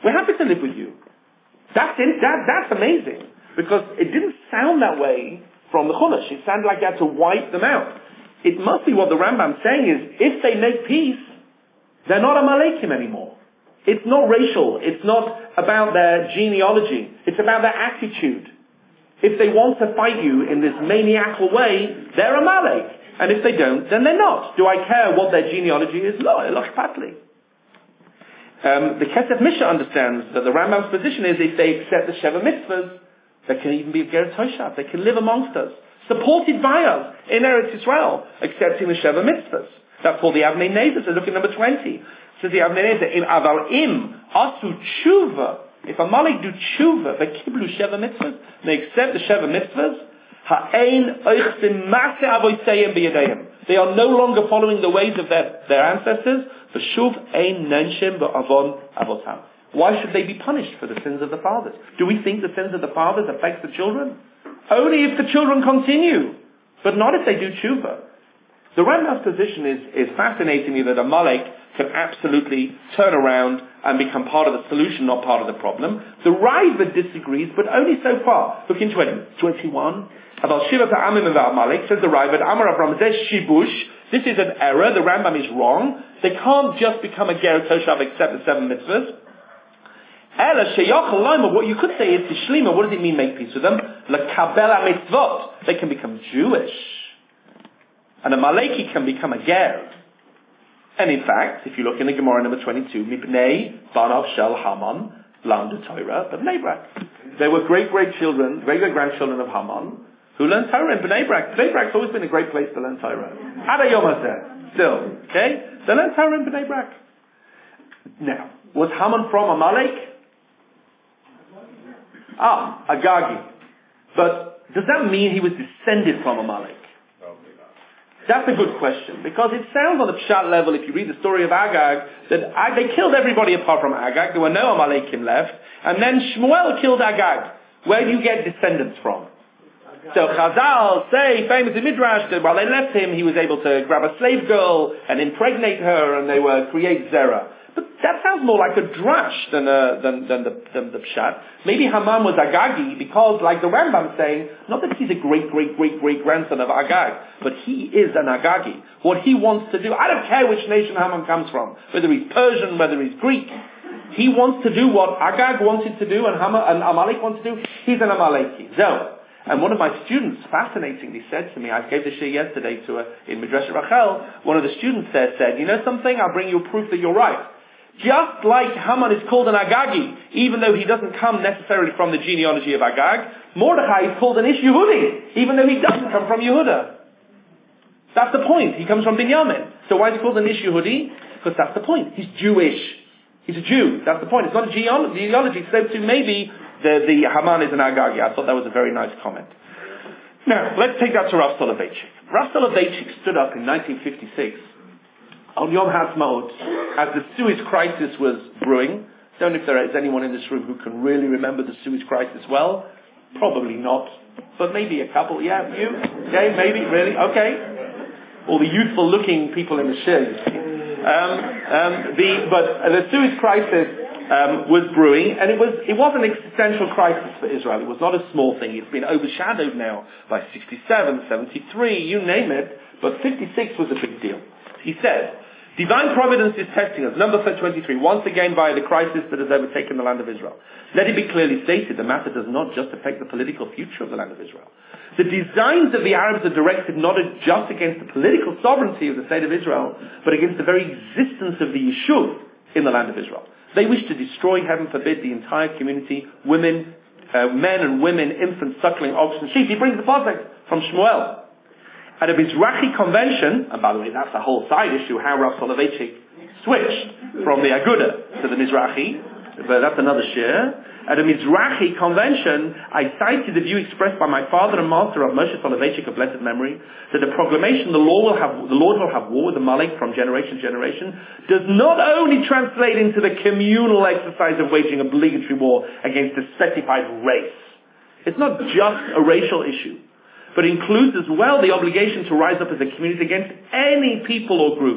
We're happy to live with you. That's amazing. Because it didn't sound that way from the Chumash. It sounded like they had to wipe them out. It must be what the Rambam's saying is, if they make peace, they're not Amalekim anymore. It's not racial. It's not about their genealogy. It's about their attitude. If they want to fight you in this maniacal way, they're Amalek. And if they don't, then they're not. Do I care what their genealogy is? No, Elosh Patli. The Kesef Misha understands that the Rambam's position is if they accept the Sheva Mitzvahs, they can even be Geret Hoshav. They can live amongst us. Supported by us in Eretz Yisrael, accepting the Sheva Mitzvahs. That's called the Avnei Nezer. So look at number 20. It says the Avnei Nezer, in Aval Im, Asu Tshuva. If a Malik do Tshuva, they kiblu Sheva Mitzvahs, they accept the Sheva Mitzvahs, Ha'ein oichsim mase avoiseyim b'yadeim. They are no longer following the ways of their ancestors. V'shuv ein nenshim ba'avon avotam. Why should they be punished for the sins of the fathers? Do we think the sins of the fathers affects the children? Only if the children continue, but not if they do tshuva. The Rambam's position is fascinating me that Amalek can absolutely turn around and become part of the solution, not part of the problem. The Raiva disagrees, but only so far. Look in 21. About Shiva Ta'amim of Amalek, says the Raiva, Amar Avram Zeh Shibush. This is an error. The Rambam is wrong. They can't just become a Geret Hoshav except the 7 mitzvahs. What you could say is Tishlima. What does it mean, make peace with them? L'kabel mitzvot. They can become Jewish. And a Maleki can become a Ger. And in fact, if you look in the Gemara number 22, Mipnei Banav Shel Haman Lamdu Torah B'Bnei Brak. They were great-grandchildren of Haman, who learned Torah in Bnei Brak. Bnei Brak's always been a great place to learn Torah. Ada Yom Hazeh. Still. Okay? They learned Torah in Bnei Brak. Now, was Haman from Amalek? Agagi. But does that mean he was descended from Amalek? That's a good question, because it sounds on the Pshat level, if you read the story of Agag, that they killed everybody apart from Agag. There were no Amalekim left. And then Shmuel killed Agag. Where do you get descendants from? So Chazal say, famous in Midrash, that while they left him, he was able to grab a slave girl and impregnate her, and they were create Zerah. But that sounds more like a drash than the Pshat. Maybe Haman was Agagi because, like the Rambam saying, not that he's a great-grandson of Agag, but he is an Agagi. What he wants to do, I don't care which nation Haman comes from, whether he's Persian, whether he's Greek. He wants to do what Agag wanted to do and Amalek wants to do. He's an Amaleki. So, and one of my students, fascinatingly, said to me, I gave the shir yesterday in Midrash Rachel, one of the students there said, you know something, I'll bring you a proof that you're right. Just like Haman is called an Agagi, even though he doesn't come necessarily from the genealogy of Agag, Mordechai is called an Ish Yehudi, even though he doesn't come from Yehuda. That's the point. He comes from Binyamin. So why is he called an Ish Yehudi? Because that's the point. He's Jewish. He's a Jew. That's the point. It's not a genealogy. So maybe the Haman is an Agagi. I thought that was a very nice comment. Now, let's take that to Rav Soloveitchik. Rav Soloveitchik stood up in 1956 on Yom Ha'atzmaut, as the Suez crisis was brewing. Don't know if there is anyone in this room who can really remember the Suez crisis well. Probably not. But maybe a couple. Yeah, you? Okay, maybe, really? Okay. All the youthful looking people in the shir, you see. But the Suez crisis was brewing, and it was an existential crisis for Israel. It was not a small thing. It's been overshadowed now by 67, 73, you name it. But 56 was a big deal. He said, divine providence is testing us. Number 23, once again via the crisis that has overtaken the land of Israel. Let it be clearly stated, the matter does not just affect the political future of the land of Israel. The designs of the Arabs are directed not just against the political sovereignty of the state of Israel, but against the very existence of the Yishuv in the land of Israel. They wish to destroy, heaven forbid, the entire community, women, men and women, infants, suckling, oxen, sheep. He brings the pasuk from Shmuel. At a Mizrahi convention, and by the way, that's a whole side issue, how Rav Soloveitchik switched from the Aguda to the Mizrahi, but that's another shir. At a Mizrahi convention, I cited the view expressed by my father and master of Moshe Soloveitchik of blessed memory, that the proclamation the Lord will have war with the Malek from generation to generation, does not only translate into the communal exercise of waging obligatory war against a specified race. It's not just a racial issue, but includes as well the obligation to rise up as a community against any people or group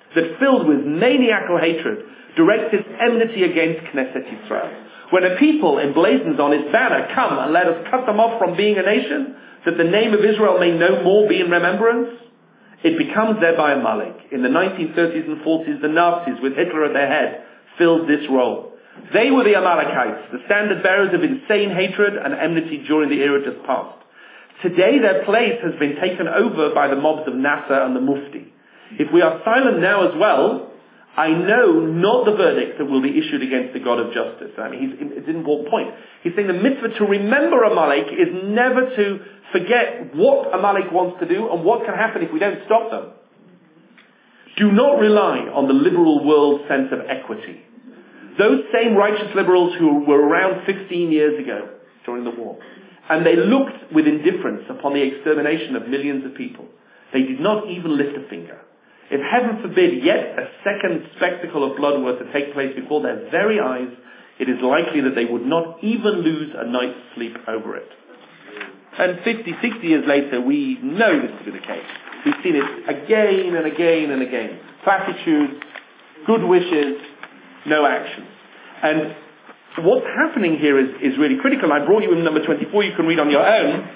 that filled with maniacal hatred directs its enmity against Knesset Yisrael. When a people emblazons on its banner, come and let us cut them off from being a nation, that the name of Israel may no more be in remembrance, it becomes thereby a Amalek. In the 1930s and 40s, the Nazis, with Hitler at their head, filled this role. They were the Amalekites, the standard bearers of insane hatred and enmity during the era just past. Today their place has been taken over by the mobs of Nasser and the Mufti. If we are silent now as well, I know not the verdict that will be issued against the God of justice. I mean, it's an important point. He's saying the mitzvah to remember Amalek is never to forget what Amalek wants to do and what can happen if we don't stop them. Do not rely on the liberal world's sense of equity. Those same righteous liberals who were around 15 years ago during the war, and they looked with indifference upon the extermination of millions of people. They did not even lift a finger. If heaven forbid yet a second spectacle of blood were to take place before their very eyes, it is likely that they would not even lose a night's sleep over it. And 50, 60 years later, we know this to be the case. We've seen it again and again and again. Platitudes, good wishes, no action. And what's happening here is really critical. I brought you in number 24, you can read on your own.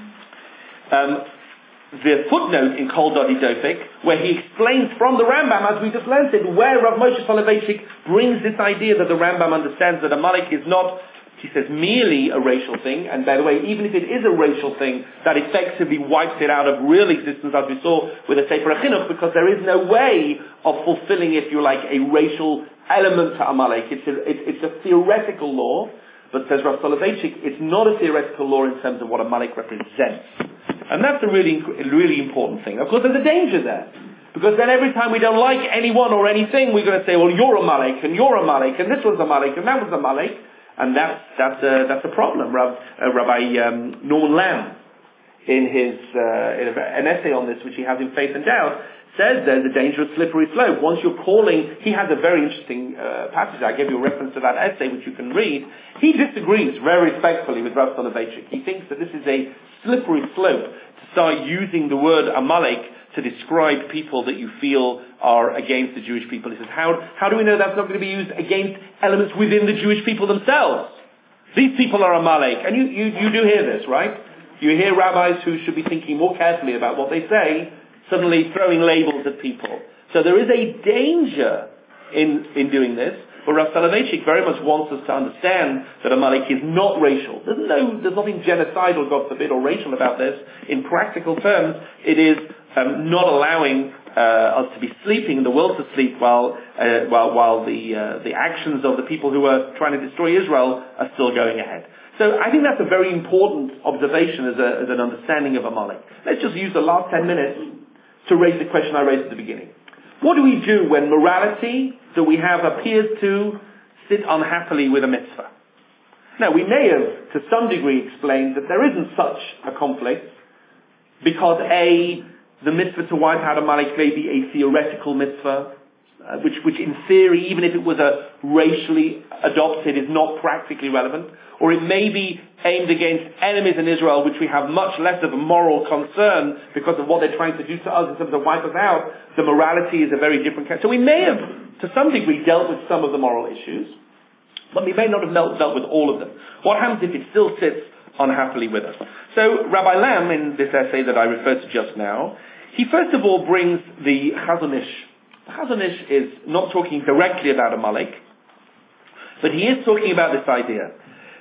The footnote in Kol Dodi Dofek, where he explains from the Rambam, as we just learned it, where Rav Moshe Soloveitchik brings this idea that the Rambam understands that Amalek is not, he says, merely a racial thing, and by the way, even if it is a racial thing, that effectively wipes it out of real existence, as we saw with the Sefer HaChinuch, because there is no way of fulfilling, if you like, a racial element to Amalek. It's a theoretical law, but says Rav Soloveitchik, it's not a theoretical law in terms of what Amalek represents. And that's a really important thing. Of course, there's a danger there. Because then every time we don't like anyone or anything, we're going to say, well, you're Amalek, and you're Amalek, and this was Amalek, and that was Amalek. And that's a problem. Rabbi Norman Lamb, in an essay on this, which he has in Faith and Doubt, says there's a dangerous slippery slope. Once you're calling, he has a very interesting passage. I gave you a reference to that essay, which you can read. He disagrees very respectfully with Rav Soloveitchik. He thinks that this is a slippery slope to start using the word Amalek to describe people that you feel are against the Jewish people. He says, how do we know that's not going to be used against elements within the Jewish people themselves? These people are Amalek. And you do hear this, right? You hear rabbis who should be thinking more carefully about what they say, suddenly throwing labels at people. So there is a danger in doing this, but Rav Soloveitchik very much wants us to understand that Amalek is not racial. There's nothing genocidal, God forbid, or racial about this. In practical terms, it is not allowing us to be sleeping, the world to sleep, while the actions of the people who are trying to destroy Israel are still going ahead. So I think that's a very important observation as an understanding of Amalek. Let's just use the last 10 minutes to raise the question I raised at the beginning. What do we do when morality that we have appears to sit unhappily with a mitzvah? Now, we may have, to some degree, explained that there isn't such a conflict because the mitzvah to wipe out Amalek may be a theoretical mitzvah, which in theory, even if it was a racially adopted, is not practically relevant. Or it may be aimed against enemies in Israel, which we have much less of a moral concern because of what they're trying to do to us in terms of wipe us out. The morality is a very different case. So we may have, to some degree, dealt with some of the moral issues, but we may not have dealt with all of them. What happens if it still sits unhappily with us? So Rabbi Lamb, in this essay that I referred to just now, he first of all brings the Chazon Ish. The Chazon Ish is not talking directly about Amalek, but he is talking about this idea.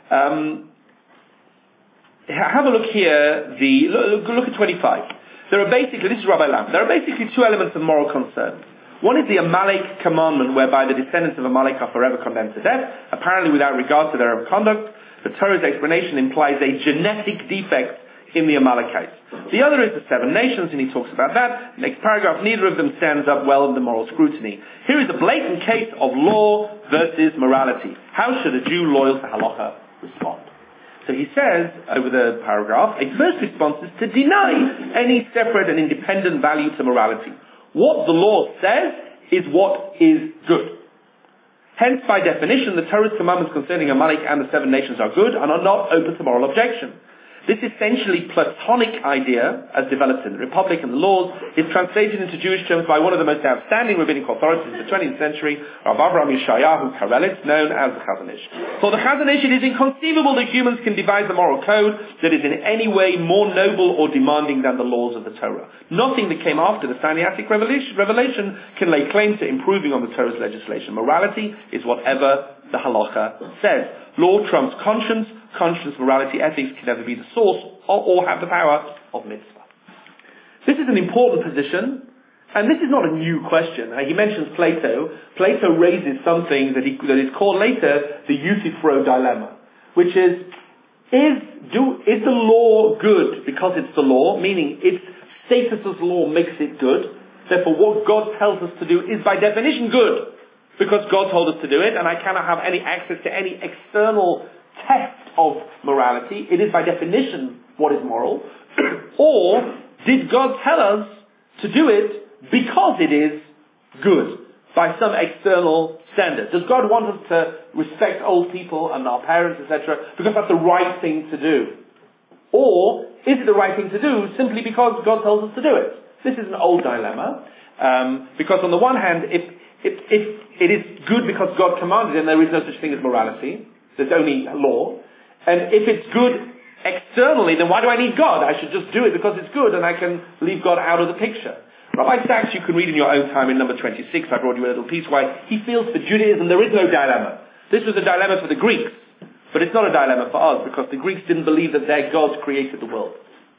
Have a look here, look at 25. There are basically, this is Rabbi Lamb, there are basically two elements of moral concern. One is the Amalek commandment, whereby the descendants of Amalek are forever condemned to death, apparently without regard to their own conduct. The Torah's explanation implies a genetic defect in the Amalekites. The other is the 7 nations, and he talks about that. Next paragraph, neither of them stands up well in the moral scrutiny. Here is a blatant case of law versus morality. How should a Jew loyal to halacha respond? So he says, over the paragraph, a first response is to deny any separate and independent value to morality. What the law says is what is good. Hence, by definition, the Torah's commandments concerning Amalek and the 7 nations are good and are not open to moral objection. This essentially Platonic idea, as developed in the Republic and the Laws, is translated into Jewish terms by one of the most outstanding rabbinic authorities of the 20th century, Rav Avraham Yeshayahu Karelitz, known as the Chazon Ish. For the Chazon Ish, it is inconceivable that humans can devise a moral code that is in any way more noble or demanding than the laws of the Torah. Nothing that came after the Sinaitic revelation can lay claim to improving on the Torah's legislation. Morality is whatever the halacha says. Law trumps conscience. Conscience, morality, ethics can never be the source or have the power of mitzvah. This is an important position, and this is not a new question. He mentions Plato. Plato raises something that is called later the Euthyphro dilemma, which is the law good because it's the law, meaning its status as law makes it good. Therefore, what God tells us to do is by definition good, because God told us to do it, and I cannot have any access to any external test of morality. It is by definition what is moral. Or did God tell us to do it because it is good by some external standard? Does God want us to respect old people and our parents, etc., because that's the right thing to do? Or is it the right thing to do simply because God tells us to do it? This is an old dilemma, because on the one hand, if it is good because God commanded it, and there is no such thing as morality, there's only law. And if it's good externally, then why do I need God? I should just do it because it's good and I can leave God out of the picture. Rabbi Sachs, you can read in your own time in number 26, I brought you a little piece, why he feels for Judaism there is no dilemma. This was a dilemma for the Greeks, but it's not a dilemma for us because the Greeks didn't believe that their gods created the world.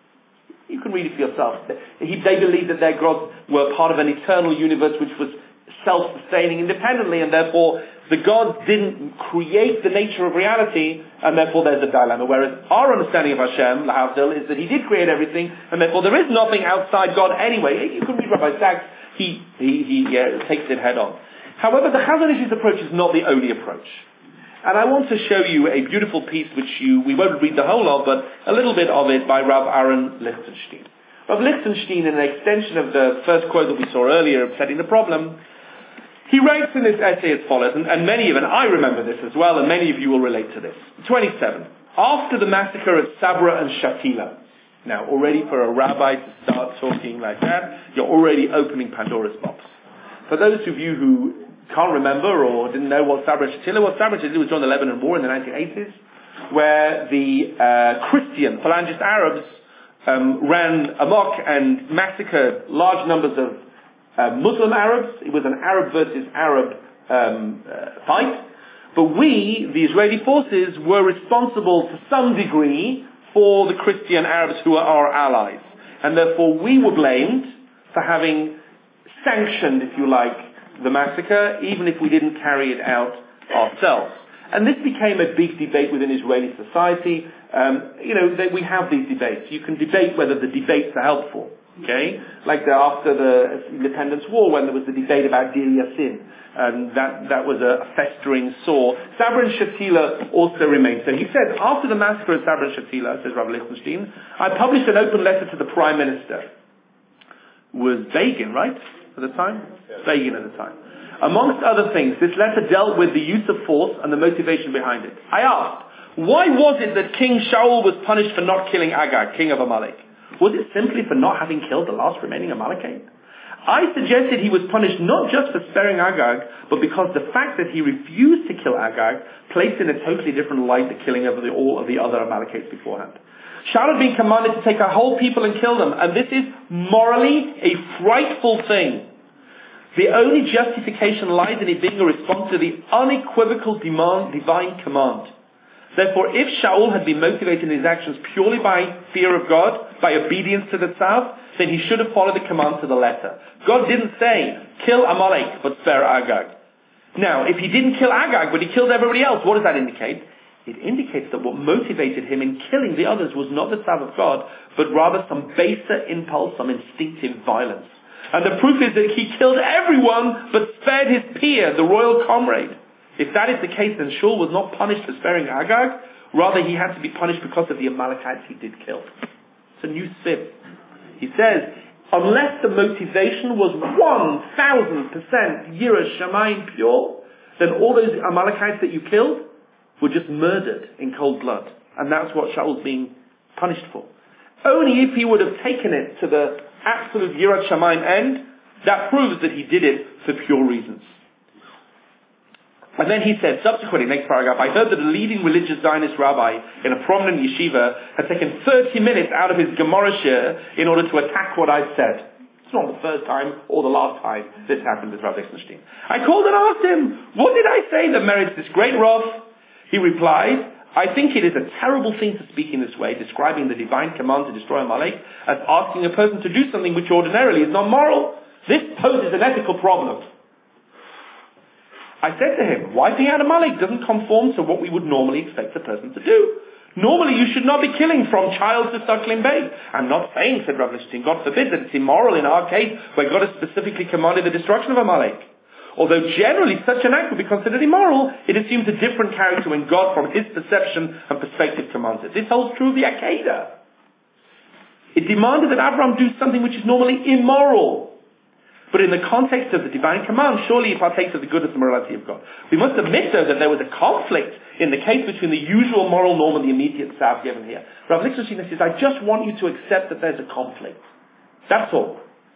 You can read it for yourself. They believed that their gods were part of an eternal universe which was self-sustaining independently, and therefore the gods didn't create the nature of reality, and therefore there's a dilemma. Whereas our understanding of Hashem, Lahavdil, is that He did create everything, and therefore there is nothing outside God anyway. You can read Rabbi Sachs, he takes it head on. However, the Chazon Ish's approach is not the only approach. And I want to show you a beautiful piece which we won't read the whole of, but a little bit of it by Rav Aaron Lichtenstein. Rav Lichtenstein, in an extension of the first quote that we saw earlier of setting the problem, he writes in this essay as follows, and many of you, and I remember this as well, and many of you will relate to this. 27. After the massacre at Sabra and Shatila. Now, already for a rabbi to start talking like that, you're already opening Pandora's box. For those of you who can't remember or didn't know what Sabra and Shatila was during the Lebanon War in the 1980s, where the Christian Phalangist Arabs ran amok and massacred large numbers of Muslim Arabs. It was an Arab versus Arab fight. But we, the Israeli forces, were responsible to some degree for the Christian Arabs who are our allies. And therefore we were blamed for having sanctioned, if you like, the massacre, even if we didn't carry it out ourselves. And this became a big debate within Israeli society. We have these debates. You can debate whether the debates are helpful. Okay? Like after the Independence War, when there was the debate about Dir Yassin, and that was a festering sore. Sabra and Shatila also remained. So he said, after the massacre of Sabra and Shatila, says Rav Lichtenstein, I published an open letter to the Prime Minister. It was Begin, right? At the time? Yes. Begin at the time. Amongst other things, this letter dealt with the use of force and the motivation behind it. I asked, why was it that King Shaul was punished for not killing Agag, king of Amalek? Was it simply for not having killed the last remaining Amalekite? I suggested he was punished not just for sparing Agag, but because the fact that he refused to kill Agag placed in a totally different light the killing of all of the other Amalekites beforehand. Shaul had been commanded to take a whole people and kill them, and this is morally a frightful thing. The only justification lies in it being a response to the unequivocal divine command. Therefore, if Shaul had been motivated in his actions purely by fear of God, by obedience to the Tzav, then he should have followed the command to the letter. God didn't say, kill Amalek, but spare Agag. Now, if he didn't kill Agag, but he killed everybody else, what does that indicate? It indicates that what motivated him in killing the others was not the Tzav of God, but rather some baser impulse, some instinctive violence. And the proof is that he killed everyone, but spared his peer, the royal comrade. If that is the case, then Shaul was not punished for sparing Agag. Rather, he had to be punished because of the Amalekites he did kill. It's a new spin. He says, unless the motivation was 1,000% Yiras Shamayim pure, then all those Amalekites that you killed were just murdered in cold blood. And that's what Shaul's being punished for. Only if he would have taken it to the absolute Yirat Shamayim end, that proves that he did it for pure reasons. And then he said, subsequently, next paragraph, I heard that a leading religious Zionist rabbi in a prominent yeshiva had taken 30 minutes out of his Gemara shir in order to attack what I said. It's not the first time or the last time this happened with Rav Lichtenstein. I called and asked him, what did I say that merits this great wrath? He replied, I think it is a terrible thing to speak in this way, describing the divine command to destroy Amalek as asking a person to do something which ordinarily is not moral. This poses an ethical problem. I said to him, wiping out Amalek doesn't conform to what we would normally expect a person to do. Normally you should not be killing from child to suckling babe. I'm not saying, said Rav Lichtenstein, God forbid that it's immoral in our case where God has specifically commanded the destruction of Amalek. Although generally such an act would be considered immoral, it assumes a different character when God from his perception and perspective commands it. This holds true of the Akedah. It demanded that Abraham do something which is normally immoral. But in the context of the divine command, surely it partakes of the goodness and morality of God. We must admit, though, that there was a conflict in the case between the usual moral norm and the immediate salve given here. Rav Lichtenstein says, I just want you to accept that there's a conflict. That's all.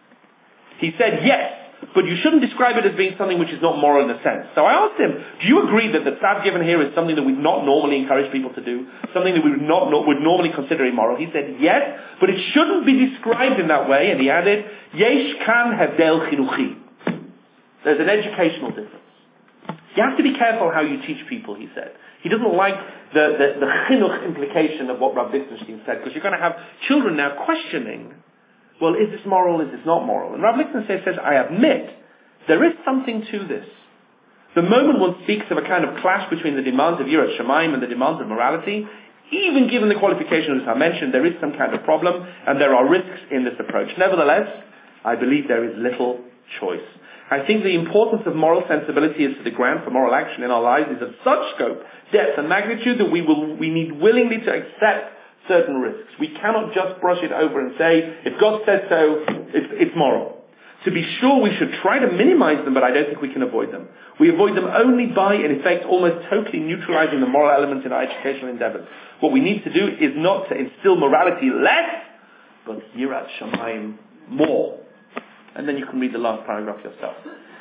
He said, yes, but you shouldn't describe it as being something which is not moral in a sense. So I asked him, do you agree that the salve given here is something that we'd not normally encourage people to do? Something that we would normally consider immoral? He said, yes, but it shouldn't be described in that way. And he added, Yesh kan hevdel chinuchi. There's an educational difference. You have to be careful how you teach people, he said. He doesn't like the chinuch implication of what Rav Lichtenstein said, because you're going to have children now questioning, well, is this moral, is this not moral? And Rav Lichtenstein says, I admit, there is something to this. The moment one speaks of a kind of clash between the demands of Yirat Shamayim and the demands of morality, even given the qualifications I mentioned, there is some kind of problem, and there are risks in this approach. Nevertheless, I believe there is little choice. I think the importance of moral sensibility as to the ground for moral action in our lives is of such scope, depth, and magnitude that we need willingly to accept certain risks. We cannot just brush it over and say, if God says so, it's moral. To be sure, we should try to minimize them, but I don't think we can avoid them. We avoid them only by, in effect, almost totally neutralizing the moral elements in our educational endeavors. What we need to do is not to instill morality less, but Yirat Shamayim more. And then you can read the last paragraph yourself.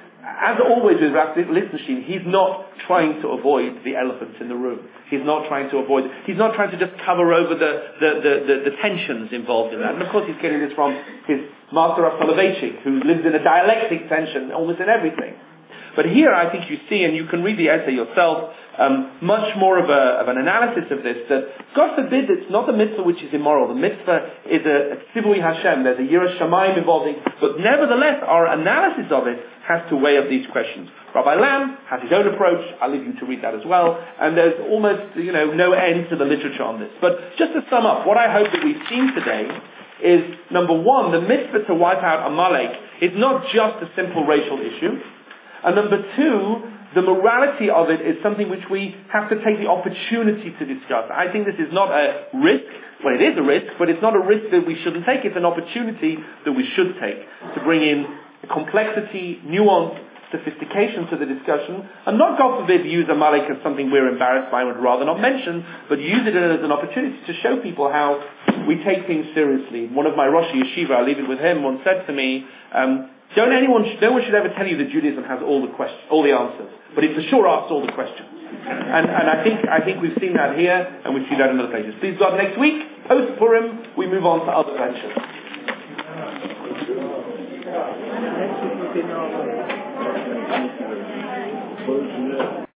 As always with Rav Lichtenstein, he's not trying to avoid the elephants in the room. He's not trying to just cover over the tensions involved in that. And of course he's getting this from his master Rav Soloveitchik, who lives in a dialectic tension almost in everything. But here I think you see, and you can read the essay yourself, much more of an analysis of this, that God forbid it's not a mitzvah which is immoral. The mitzvah is a tzivui Hashem. There's a Yiras Shamayim involving, but nevertheless our analysis of it has to weigh up these questions. Rabbi Lamb has his own approach. I'll leave you to read that as well. And there's almost, no end to the literature on this. But just to sum up, what I hope that we've seen today is, number one, the mitzvah to wipe out Amalek is not just a simple racial issue. And number two, the morality of it is something which we have to take the opportunity to discuss. I think this is not a risk. Well, it is a risk, but it's not a risk that we shouldn't take. It's an opportunity that we should take to bring in complexity, nuance, sophistication to the discussion, and not, God forbid, use Amalek as something we're embarrassed by and would rather not mention, but use it as an opportunity to show people how we take things seriously. One of my Rosh Yeshiva, I'll leave it with him, once said to me, no one should ever tell you that Judaism has all the answers, but it for sure asks all the questions. And I think we've seen that here, and we see that in other places. Please God, next week, post Purim, we move on to other ventures.